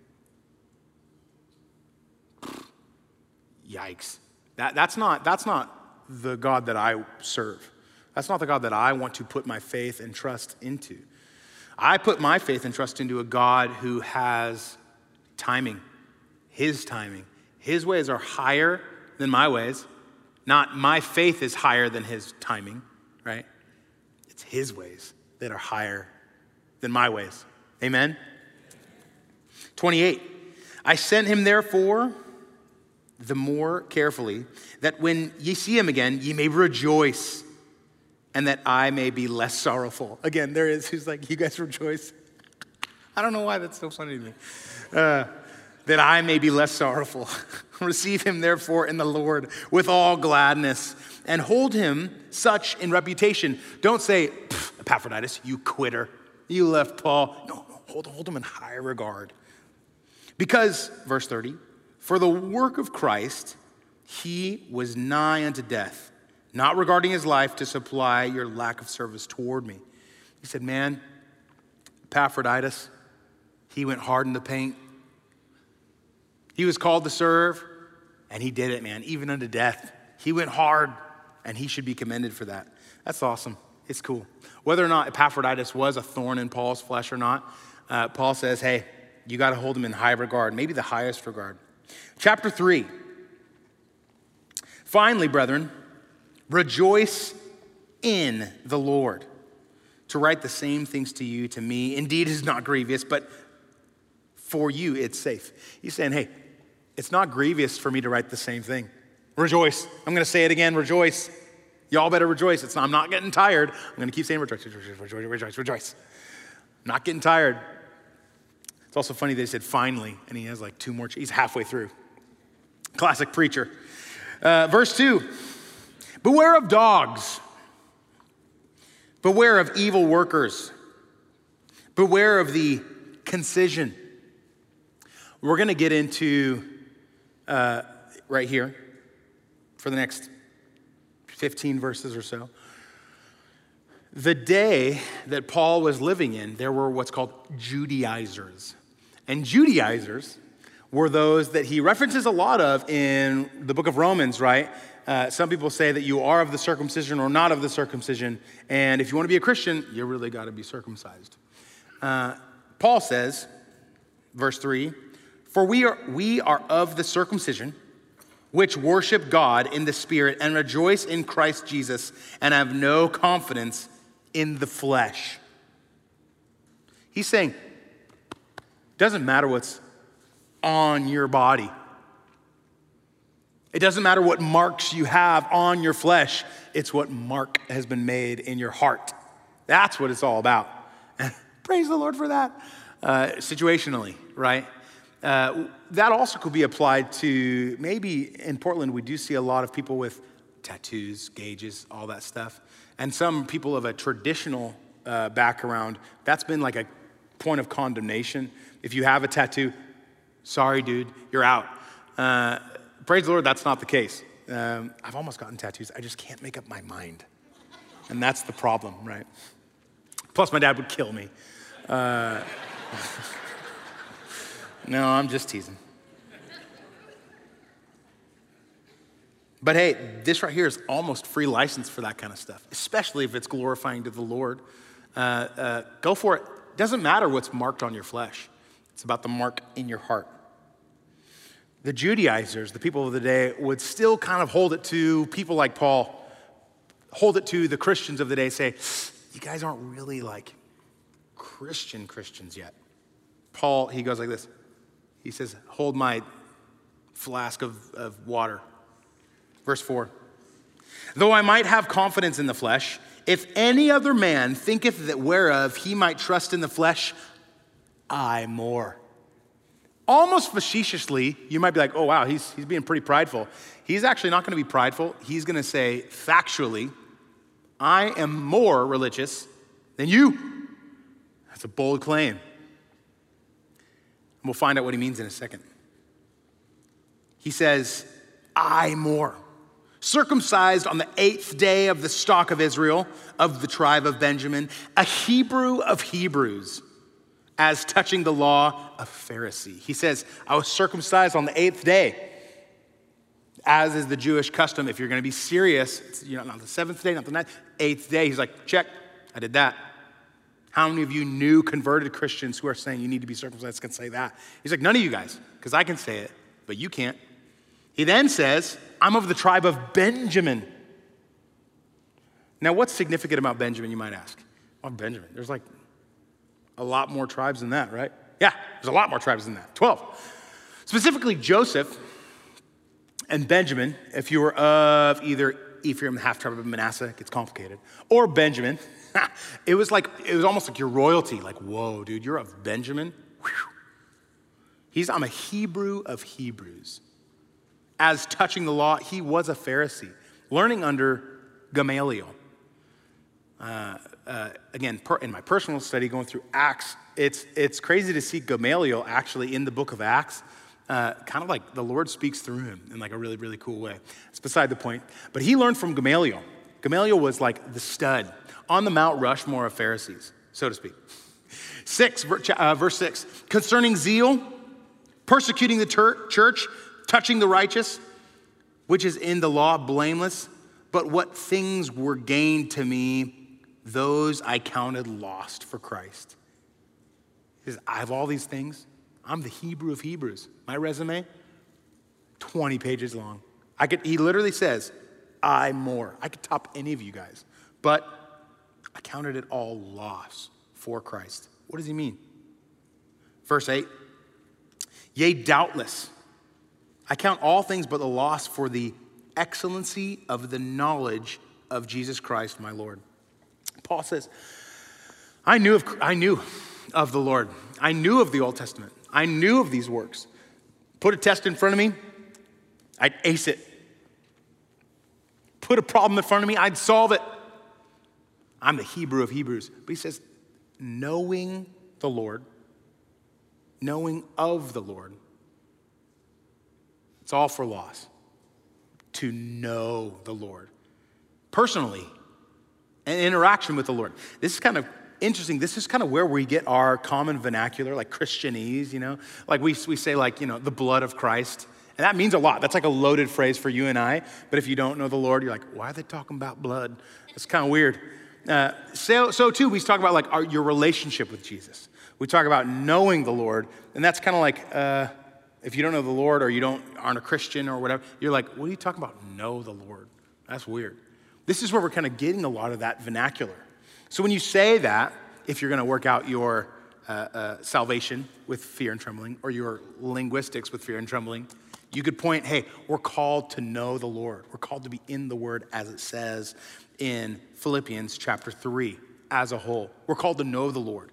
Yikes. That, that's not, that's not the God that I serve. That's not the God that I want to put my faith and trust into. I put my faith and trust into a God who has timing, his timing. His ways are higher than my ways. Not my faith is higher than his timing, right? It's his ways that are higher than my ways. Amen? twenty-eight, I sent him therefore the more carefully, that when ye see him again, ye may rejoice, and that I may be less sorrowful. Again, there is who's like, you guys rejoice. I don't know why that's so funny to me. Uh, that I may be less sorrowful. Receive him therefore in the Lord with all gladness, and hold him such in reputation. Don't say, Epaphroditus, you quitter. You left Paul. No, no, hold, hold him in high regard. Because, verse thirty, for the work of Christ, he was nigh unto death, not regarding his life to supply your lack of service toward me. He said, man, Epaphroditus, he went hard in the paint. He was called to serve, and he did it, man, even unto death. He went hard, and he should be commended for that. That's awesome. It's cool. Whether or not Epaphroditus was a thorn in Paul's flesh or not, uh, Paul says, hey, you got to hold him in high regard, maybe the highest regard. Chapter three. Finally, brethren, rejoice in the Lord. To write the same things to you, to me, indeed is not grievous, but for you it's safe. He's saying, hey, it's not grievous for me to write the same thing. Rejoice. I'm going to say it again, rejoice. Y'all better rejoice. It's not, I'm not getting tired. I'm going to keep saying rejoice, rejoice, rejoice, rejoice, rejoice. I'm not getting tired. It's also funny they said finally, and he has like two more, he's halfway through. Classic preacher. Uh, verse two, beware of dogs. Beware of evil workers. Beware of the concision. We're going to get into uh, right here for the next fifteen verses or so. The day that Paul was living in, there were what's called Judaizers. And Judaizers were those that he references a lot of in the book of Romans, right? Uh, some people say that you are of the circumcision or not of the circumcision. And if you want to be a Christian, you really got to be circumcised. Uh, Paul says, verse three, for we are, we are of the circumcision, which worship God in the Spirit and rejoice in Christ Jesus and have no confidence in the flesh. He's saying, doesn't matter what's on your body. It doesn't matter what marks you have on your flesh. It's what mark has been made in your heart. That's what it's all about. Praise the Lord for that. Uh, situationally, right? Uh, that also could be applied to, maybe in Portland, we do see a lot of people with tattoos, gauges, all that stuff. And some people of a traditional uh, background, that's been like a point of condemnation. If you have a tattoo, sorry, dude, you're out. Uh, praise the Lord, that's not the case. Um, I've almost gotten tattoos. I just can't make up my mind. And that's the problem, right? Plus, my dad would kill me. Uh, no, I'm just teasing. But hey, this right here is almost free license for that kind of stuff, especially if it's glorifying to the Lord. Uh, uh, go for it. Doesn't matter what's marked on your flesh. It's about the mark in your heart. The Judaizers, the people of the day, would still kind of hold it to people like Paul, hold it to the Christians of the day, say, you guys aren't really like Christian Christians yet. Paul, he goes like this. He says, hold my flask of, of water. Verse four, though I might have confidence in the flesh, If any other man thinketh that whereof he might trust in the flesh, I more. Almost facetiously, you might be like, oh wow, he's, he's being pretty prideful. He's actually not gonna be prideful. He's gonna say factually, I am more religious than you. That's a bold claim. And we'll find out what he means in a second. He says, I more. Circumcised on the eighth day of the stock of Israel, of the tribe of Benjamin, a Hebrew of Hebrews, as touching the law, a Pharisee. He says, I was circumcised on the eighth day, as is the Jewish custom. If you're gonna be serious, it's, you know, not the seventh day, not the ninth, eighth day. He's like, check, I did that. How many of you new converted Christians who are saying you need to be circumcised can say that? He's like, none of you guys, because I can say it, but you can't. He then says, I'm of the tribe of Benjamin. Now, what's significant about Benjamin, you might ask? Well, Benjamin, there's like a lot more tribes than that, right? Yeah, there's a lot more tribes than that, twelve. Specifically, Joseph and Benjamin, if you were of either Ephraim, the half tribe of Manasseh, it gets complicated, or Benjamin, it was like, it was almost like your royalty, like, whoa, dude, you're of Benjamin? Whew. He's, I'm a Hebrew of Hebrews. As touching the law, he was a Pharisee, learning under Gamaliel. Uh, uh, again, per, in my personal study, going through Acts, it's it's crazy to see Gamaliel actually in the book of Acts, uh, kind of like the Lord speaks through him in like a really, really cool way. It's beside the point. But he learned from Gamaliel. Gamaliel was like the stud on the Mount Rushmore of Pharisees, so to speak. Six, uh, verse six, concerning zeal, persecuting the ter- church, touching the righteous, which is in the law blameless, but what things were gained to me, those I counted lost for Christ. He says, I have all these things. I'm the Hebrew of Hebrews. My resume, twenty pages long. I could, he literally says, I more. I could top any of you guys, but I counted it all loss for Christ. What does he mean? Verse eight, yea, doubtless, I count all things but the loss for the excellency of the knowledge of Jesus Christ, my Lord. Paul says, I knew of, I knew of the Lord. I knew of the Old Testament. I knew of these works. Put a test in front of me, I'd ace it. Put a problem in front of me, I'd solve it. I'm the Hebrew of Hebrews. But he says, knowing the Lord, knowing of the Lord, it's all for loss. To know the Lord personally, and interaction with the Lord. This is kind of interesting. This is kind of where we get our common vernacular, like Christianese, you know? Like we, we say like, you know, the blood of Christ. And that means a lot. That's like a loaded phrase for you and I. But if you don't know the Lord, you're like, why are they talking about blood? It's kind of weird. Uh, so, so too, we talk about like our, your relationship with Jesus. We talk about knowing the Lord. And that's kind of like, uh, if you don't know the Lord or you don't aren't a Christian or whatever, you're like, what are you talking about? Know the Lord. That's weird. This is where we're kind of getting a lot of that vernacular. So when you say that, if you're going to work out your uh, uh, salvation with fear and trembling or your linguistics with fear and trembling, you could point, hey, we're called to know the Lord. We're called to be in the Word as it says in Philippians chapter three as a whole. We're called to know the Lord.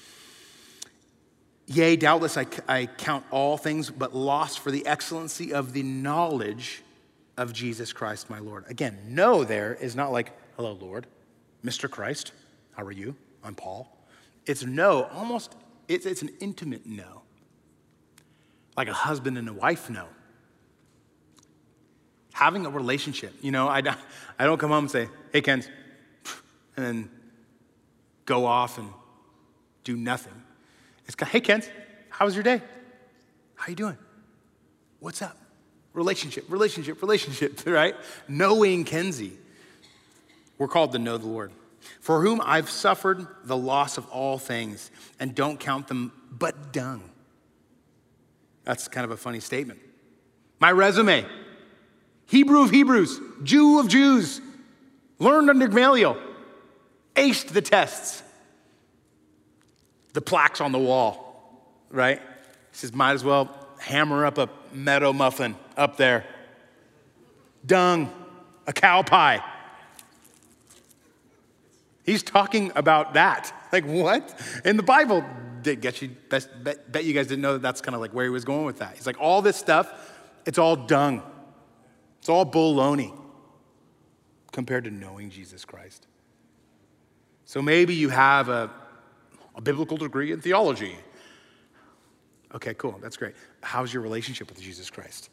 Yea, doubtless I, I count all things but lost for the excellency of the knowledge of Jesus Christ, my Lord. Again, know there is not like, hello, Lord, Mister Christ, how are you? I'm Paul. It's no, almost, it's, it's an intimate no. Like a husband and a wife no. Having a relationship, you know, I, I don't come home and say, hey, Ken, and then go off and do nothing. It's, hey, Kent, how was your day? How you doing? What's up? Relationship, relationship, relationship, right? Knowing Kenzie. We're called to know the Lord. For whom I've suffered the loss of all things and don't count them but dung. That's kind of a funny statement. My resume, Hebrew of Hebrews, Jew of Jews, learned under Gamaliel, aced the tests. The plaques on the wall, right? He says, might as well hammer up a meadow muffin up there. Dung, a cow pie. He's talking about that. Like, what? In the Bible, did get you, bet, bet, bet you guys didn't know that that's kind of like where he was going with that. He's like, all this stuff, it's all dung. It's all baloney compared to knowing Jesus Christ. So maybe you have a, a biblical degree in theology. Okay, cool, that's great. How's your relationship with Jesus Christ?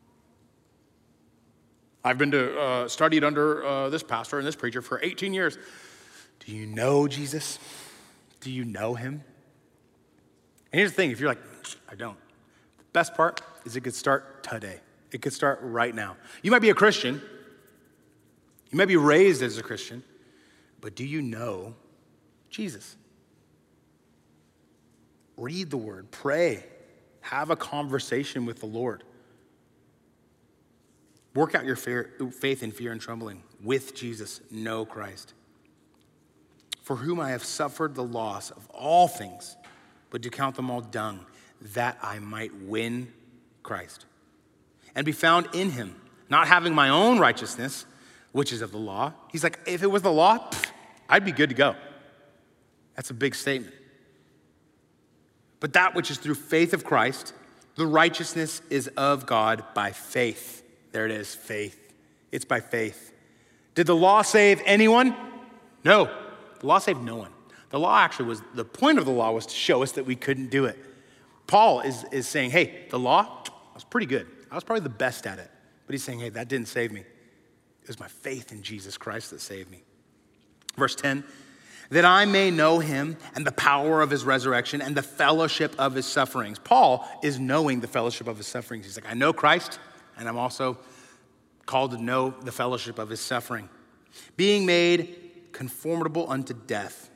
I've been to uh, studied under uh, this pastor and this preacher for eighteen years. Do you know Jesus? Do you know him? And here's the thing, if you're like, I don't. The best part is it could start today. It could start right now. You might be a Christian. You might be raised as a Christian, but do you know Jesus? Read the word, pray, have a conversation with the Lord. Work out your fear, faith in fear and trembling with Jesus. Know Christ. For whom I have suffered the loss of all things, but do count them all dung, that I might win Christ and be found in him, not having my own righteousness, which is of the law. He's like, if it was the law, pff, I'd be good to go. That's a big statement. But that which is through faith of Christ, the righteousness is of God by faith. There it is, faith. It's by faith. Did the law save anyone? No. The law saved no one. The law actually was, the point of the law was to show us that we couldn't do it. Paul is, is saying, hey, the law, I was pretty good. I was probably the best at it. But he's saying, hey, that didn't save me. It was my faith in Jesus Christ that saved me. Verse ten, that I may know him and the power of his resurrection and the fellowship of his sufferings. Paul is knowing the fellowship of his sufferings. He's like, I know Christ, and I'm also called to know the fellowship of his suffering. Being made conformable unto death.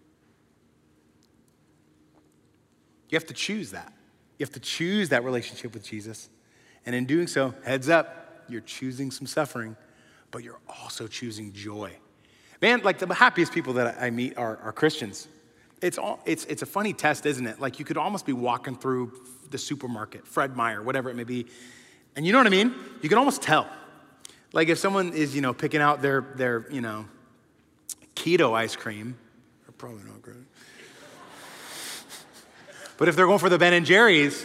You have to choose that. You have to choose that relationship with Jesus. And in doing so, heads up, you're choosing some suffering, but you're also choosing joy. Man, like the happiest people that I meet are, are Christians. It's, all, it's, it's a funny test, isn't it? Like you could almost be walking through the supermarket, Fred Meyer, whatever it may be. And you know what I mean? You can almost tell. Like if someone is, you know, picking out their, their you know, keto ice cream, they're probably not great. But if they're going for the Ben and Jerry's,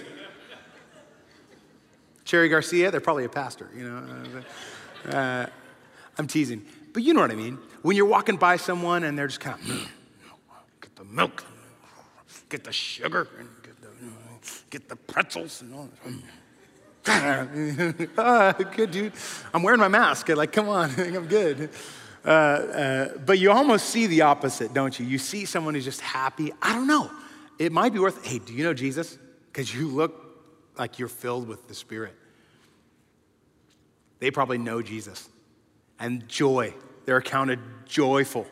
Cherry Garcia, they're probably a pastor, you know. Uh, I'm teasing. But you know what I mean. When you're walking by someone and they're just kind of, mm, get the milk, get the sugar, and get the, get the pretzels and all that. ah, good, dude. I'm wearing my mask. Like, come on, I'm good. Uh, uh, but you almost see the opposite, don't you? You see someone who's just happy. I don't know. It might be worth, hey, do you know Jesus? Because you look like you're filled with the Spirit. They probably know Jesus. And joy. They're accounted joyful.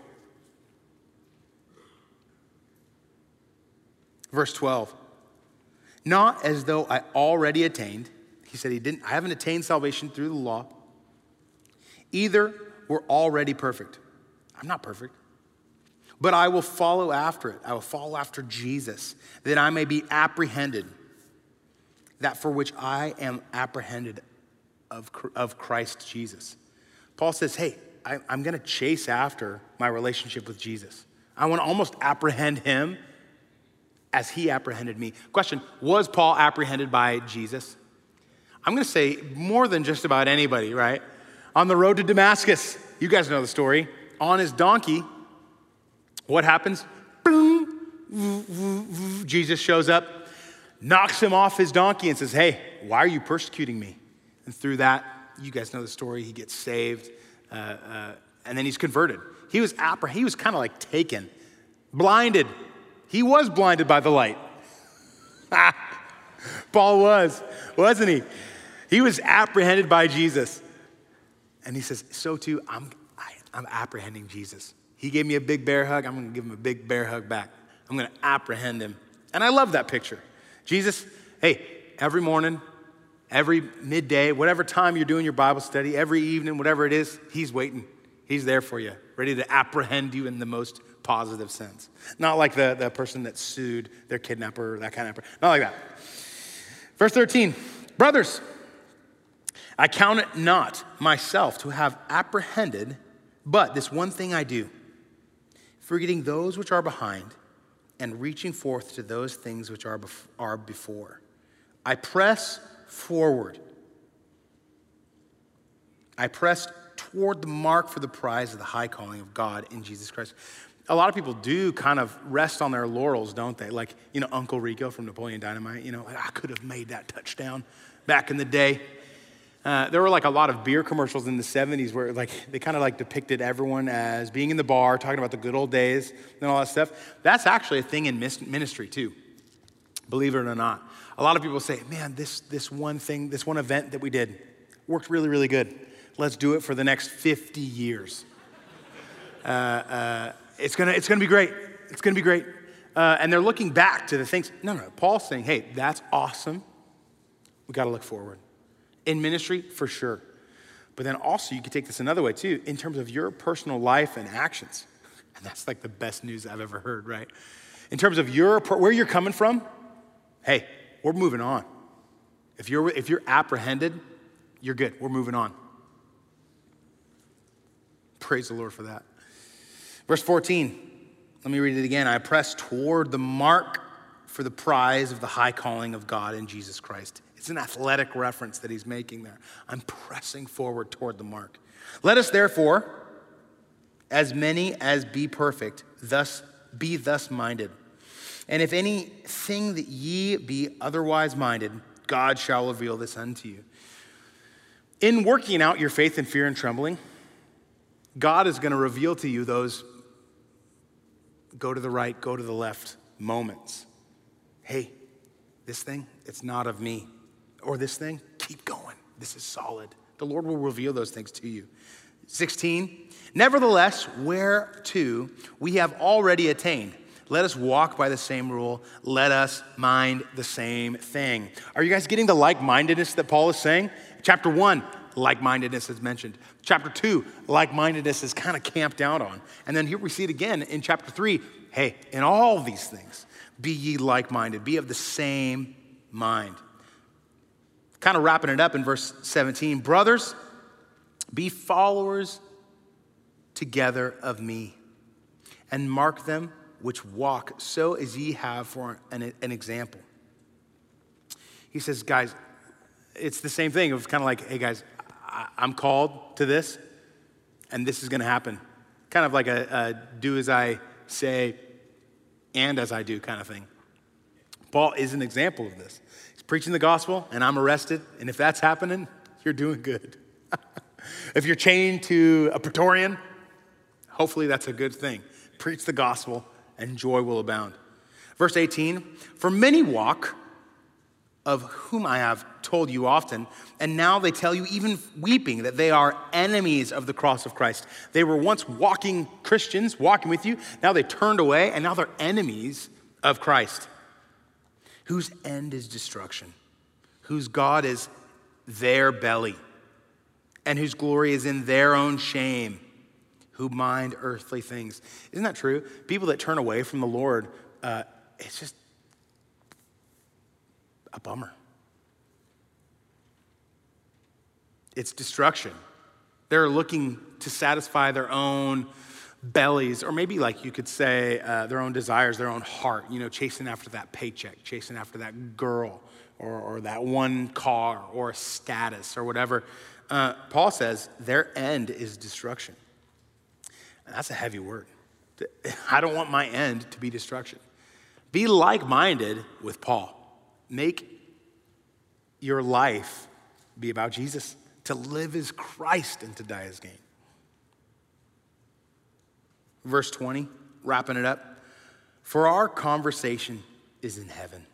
Verse twelve. Not as though I already attained. He said he didn't. I haven't attained salvation through the law. Either we're already perfect. I'm not perfect. But I will follow after it. I will follow after Jesus, that I may be apprehended. That for which I am apprehended of, of Christ Jesus. Paul says, hey, I, I'm going to chase after my relationship with Jesus. I want to almost apprehend him as he apprehended me. Question, was Paul apprehended by Jesus? I'm going to say more than just about anybody, right? On the road to Damascus, you guys know the story. On his donkey, what happens? Boom, Jesus shows up, knocks him off his donkey and says, hey, why are you persecuting me? And through that, you guys know the story, he gets saved, uh, uh, and then he's converted. He was appreh- he was kind of like taken, blinded. He was blinded by the light. Paul was, wasn't he? He was apprehended by Jesus. And he says, so too, I'm, I, I'm apprehending Jesus. He gave me a big bear hug. I'm going to give him a big bear hug back. I'm going to apprehend him. And I love that picture. Jesus, hey, every morning, every midday, whatever time you're doing your Bible study, every evening, whatever it is, he's waiting. He's there for you, ready to apprehend you in the most positive sense. Not like the, the person that sued their kidnapper, that kind of, not like that. Verse thirteen, brothers, I count it not myself to have apprehended, but this one thing I do, forgetting those which are behind and reaching forth to those things which are, bef- are before. I press forward. I press toward the mark for the prize of the high calling of God in Jesus Christ. A lot of people do kind of rest on their laurels, don't they? Like, you know, Uncle Rico from Napoleon Dynamite, you know, like, I could have made that touchdown back in the day. Uh, there were like a lot of beer commercials in the seventies where like they kind of like depicted everyone as being in the bar, talking about the good old days and all that stuff. That's actually a thing in ministry too, believe it or not. A lot of people say, man, this, this one thing, this one event that we did worked really, really good. Let's do it for the next fifty years. Uh, uh, it's gonna, it's gonna be great. It's gonna be great. Uh, and they're looking back to the things. No, no, Paul's saying, hey, that's awesome. We gotta look forward. In ministry, for sure. But then also you could take this another way too, in terms of your personal life and actions. And that's like the best news I've ever heard, right? In terms of your where you're coming from, hey, we're moving on. If you're, if you're apprehended, you're good. We're moving on. Praise the Lord for that. Verse fourteen, let me read it again. I press toward the mark for the prize of the high calling of God in Jesus Christ. It's an athletic reference that he's making there. I'm pressing forward toward the mark. Let us therefore, as many as be perfect, thus be thus minded. And if anything that ye be otherwise minded, God shall reveal this unto you. In working out your faith in fear and trembling, God is going to reveal to you those go to the right, go to the left moments. Hey, this thing, it's not of me. Or this thing, keep going. This is solid. The Lord will reveal those things to you. sixteen, nevertheless, whereto we have already attained, let us walk by the same rule. Let us mind the same thing. Are you guys getting the like-mindedness that Paul is saying? Chapter one, like-mindedness is mentioned. Chapter two, like-mindedness is kind of camped out on. And then here we see it again in chapter three. Hey, in all these things, be ye like-minded. Be of the same mind. Kind of wrapping it up in verse seventeen. Brothers, be followers together of me, and mark them which walk so as ye have for an, an example. He says, guys, it's the same thing. It was kind of like, hey guys, I, I'm called to this, and this is gonna happen. Kind of like a, a do as I say and as I do kind of thing. Paul is an example of this. Preaching the gospel and I'm arrested, and if that's happening, you're doing good. If you're chained to a Praetorian, hopefully that's a good thing. Preach the gospel and joy will abound. Verse eighteen, for many walk, of whom I have told you often, and now they tell you even weeping that they are enemies of the cross of Christ. They were once walking Christians, walking with you, now they turned away, and now they're enemies of Christ, whose end is destruction, whose God is their belly, and whose glory is in their own shame, who mind earthly things. Isn't that true? People that turn away from the Lord, uh, it's just a bummer. It's destruction. They're looking to satisfy their own bellies, or maybe like you could say uh, their own desires, their own heart, you know, chasing after that paycheck, chasing after that girl, or, or that one car, or status, or whatever. Uh, Paul says their end is destruction. And that's a heavy word. I don't want my end to be destruction. Be like-minded with Paul. Make your life be about Jesus. To live is Christ and to die is gain. Verse twenty, wrapping it up. For our conversation is in heaven,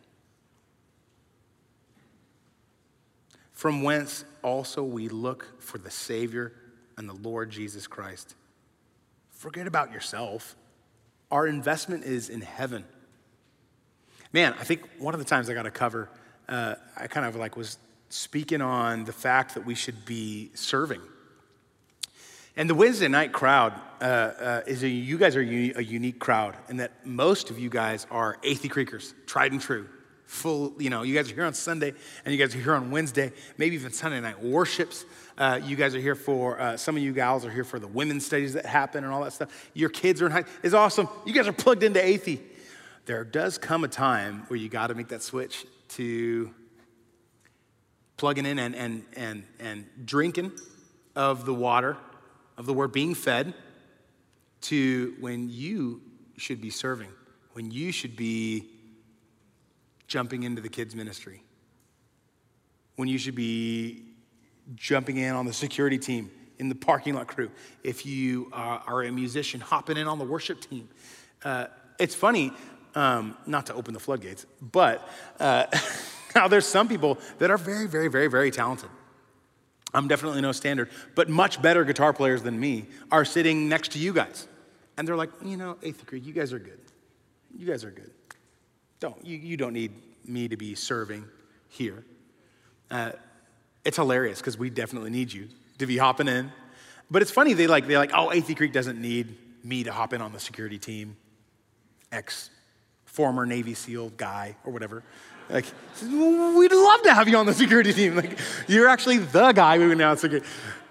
from whence also we look for the Savior and the Lord Jesus Christ. Forget about yourself. Our investment is in heaven. Man, I think one of the times I got to cover, uh, I kind of like was speaking on the fact that we should be serving. And the Wednesday night crowd uh, uh, is a, you guys are a unique crowd in that most of you guys are Athey Creekers, tried and true, full, you know, you guys are here on Sunday, and you guys are here on Wednesday, maybe even Sunday night worships. Uh, you guys are here for, uh, some of you gals are here for the women's studies that happen and all that stuff. Your kids are in high, it's awesome. You guys are plugged into Athey. There does come a time where you got to make that switch to plugging in and, and, and, and drinking of the water, of the word, being fed, to when you should be serving, when you should be jumping into the kids' ministry, when you should be jumping in on the security team, in the parking lot crew, if you are, are a musician, hopping in on the worship team. Uh, it's funny, um, not to open the floodgates, but uh, now there's some people that are very, very, very, very talented. I'm definitely no standard, but much better guitar players than me are sitting next to you guys. And they're like, you know, eighth Creek, you guys are good. You guys are good. Don't, you, you don't need me to be serving here. Uh, it's hilarious because we definitely need you to be hopping in. But it's funny, they like, they're like, oh, Athey Creek doesn't need me to hop in on the security team. Ex former Navy SEAL guy or whatever. Like, we'd love to have you on the security team. Like, you're actually the guy we would now security.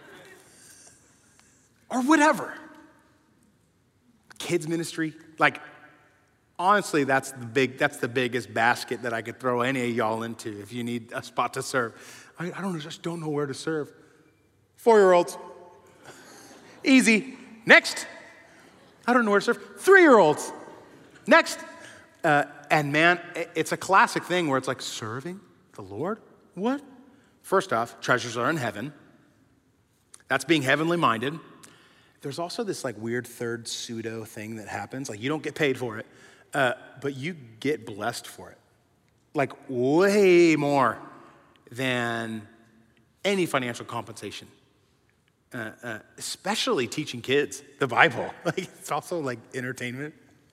Or whatever. Kids ministry, like, honestly, that's the big, that's the biggest basket that I could throw any of y'all into if you need a spot to serve. I, I don't just don't know where to serve. Four-year-olds. Easy. Next. I don't know where to serve. Three-year-olds. Next. Uh, and man, it's a classic thing where it's like, serving the Lord? What? First off, treasures are in heaven. That's being heavenly minded. There's also this like weird third pseudo thing that happens. Like you don't get paid for it, uh, but you get blessed for it. Like way more than any financial compensation. Uh, uh, especially teaching kids the Bible. Like it's also like entertainment.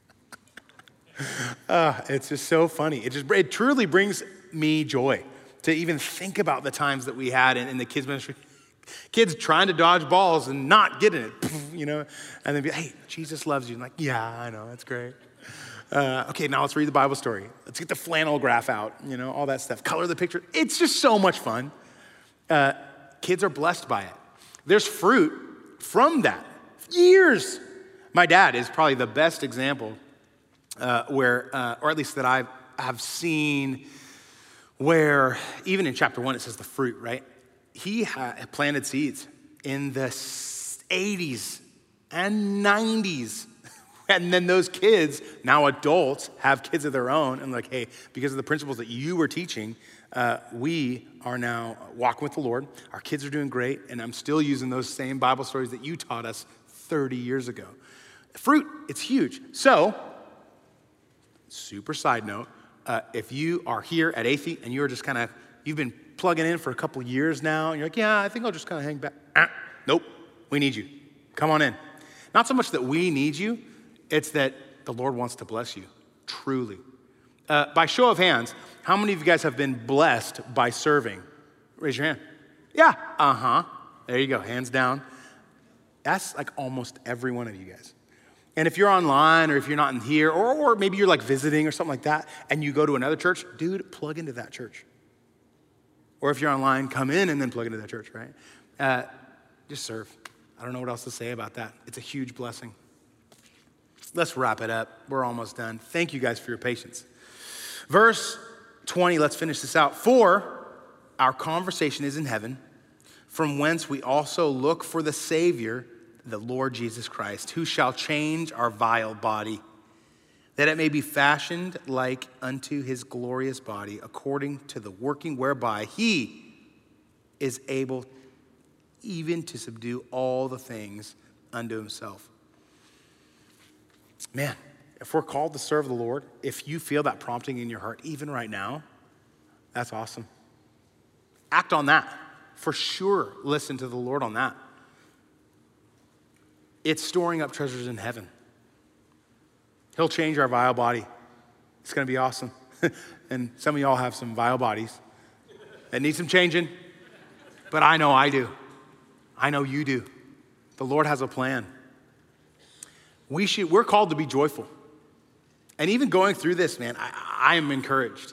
Uh, it's just so funny. It just it truly brings me joy to even think about the times that we had in, in the kids ministry. Kids trying to dodge balls and not getting it, you know, and then be, hey, Jesus loves you. And like, yeah, I know, that's great. Uh, okay, now let's read the Bible story. Let's get the flannel graph out, you know, all that stuff. Color the picture. It's just so much fun. Uh, kids are blessed by it. There's fruit from that. Years. My dad is probably the best example uh, where, uh, or at least that I have seen, where even in chapter one it says the fruit, right? He had planted seeds in the eighties and nineties. And then those kids, now adults, have kids of their own. And like, hey, because of the principles that you were teaching, uh, we are now walking with the Lord. Our kids are doing great. And I'm still using those same Bible stories that you taught us thirty years ago. Fruit, it's huge. So, super side note, uh, if you are here at Athey and you're just kind of, you've been plugging in for a couple years now, and you're like, yeah, I think I'll just kind of hang back. Ah, nope, we need you. Come on in. Not so much that we need you, it's that the Lord wants to bless you, truly. Uh, by show of hands, how many of you guys have been blessed by serving? Raise your hand. Yeah, uh-huh. There you go, hands down. That's like almost every one of you guys. And if you're online or if you're not in here, or, or maybe you're like visiting or something like that, and you go to another church, dude, plug into that church. Or if you're online, come in and then plug into that church, right? Uh, just serve. I don't know what else to say about that. It's a huge blessing. Let's wrap it up. We're almost done. Thank you guys for your patience. Verse twenty, let's finish this out. For our conversation is in heaven, from whence we also look for the Savior, the Lord Jesus Christ, who shall change our vile body, that it may be fashioned like unto his glorious body, according to the working whereby he is able even to subdue all the things unto himself. Man, if we're called to serve the Lord, if you feel that prompting in your heart, even right now, that's awesome. Act on that. For sure, listen to the Lord on that. It's storing up treasures in heaven. He'll change our vile body. It's gonna be awesome. And some of y'all have some vile bodies that need some changing, but I know I do. I know you do. The Lord has a plan. We should, we're called to be joyful. And even going through this, man, I, I am encouraged.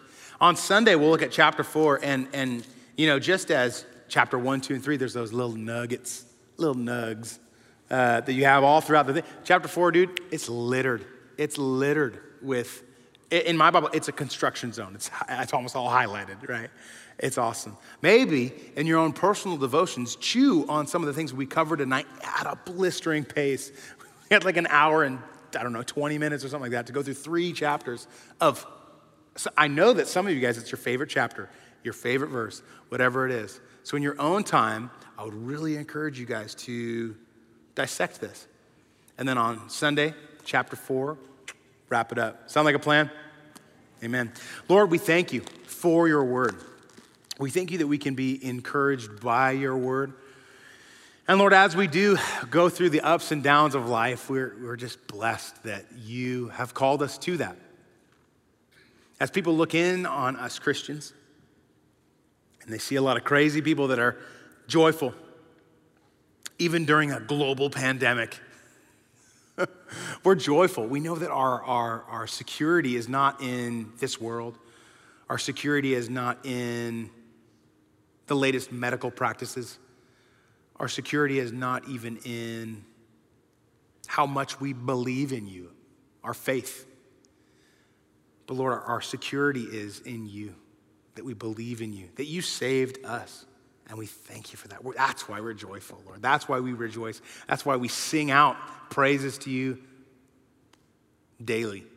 On Sunday, we'll look at chapter four, and, and you know, just as chapter one, two, and three, there's those little nuggets, little nugs uh, that you have all throughout the thing. Chapter four, dude, it's littered. It's littered with, in my Bible, it's a construction zone. It's, it's almost all highlighted, right? It's awesome. Maybe in your own personal devotions, chew on some of the things we covered tonight at a blistering pace. We had like an hour and, I don't know, twenty minutes or something like that to go through three chapters of, so I know that some of you guys, it's your favorite chapter, your favorite verse, whatever it is. So in your own time, I would really encourage you guys to dissect this. And then on Sunday, chapter four, wrap it up. Sound like a plan? Amen. Lord, we thank you for your word. We thank you that we can be encouraged by your word. And Lord, as we do go through the ups and downs of life, we're, we're just blessed that you have called us to that. As people look in on us Christians, and they see a lot of crazy people that are joyful, even during a global pandemic, we're joyful. We know that our, our, our security is not in this world. Our security is not in the latest medical practices. Our security is not even in how much we believe in you, our faith. But Lord, our security is in you, that we believe in you, that you saved us. And we thank you for that. That's why we're joyful, Lord. That's why we rejoice. That's why we sing out praises to you daily.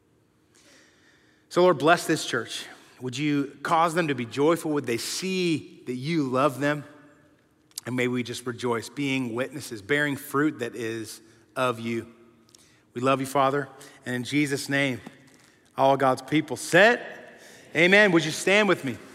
So Lord, bless this church. Would you cause them to be joyful? Would they see that you love them? And may we just rejoice, being witnesses, bearing fruit that is of you. We love you, Father. And in Jesus' name, all God's people said, amen. Would you stand with me?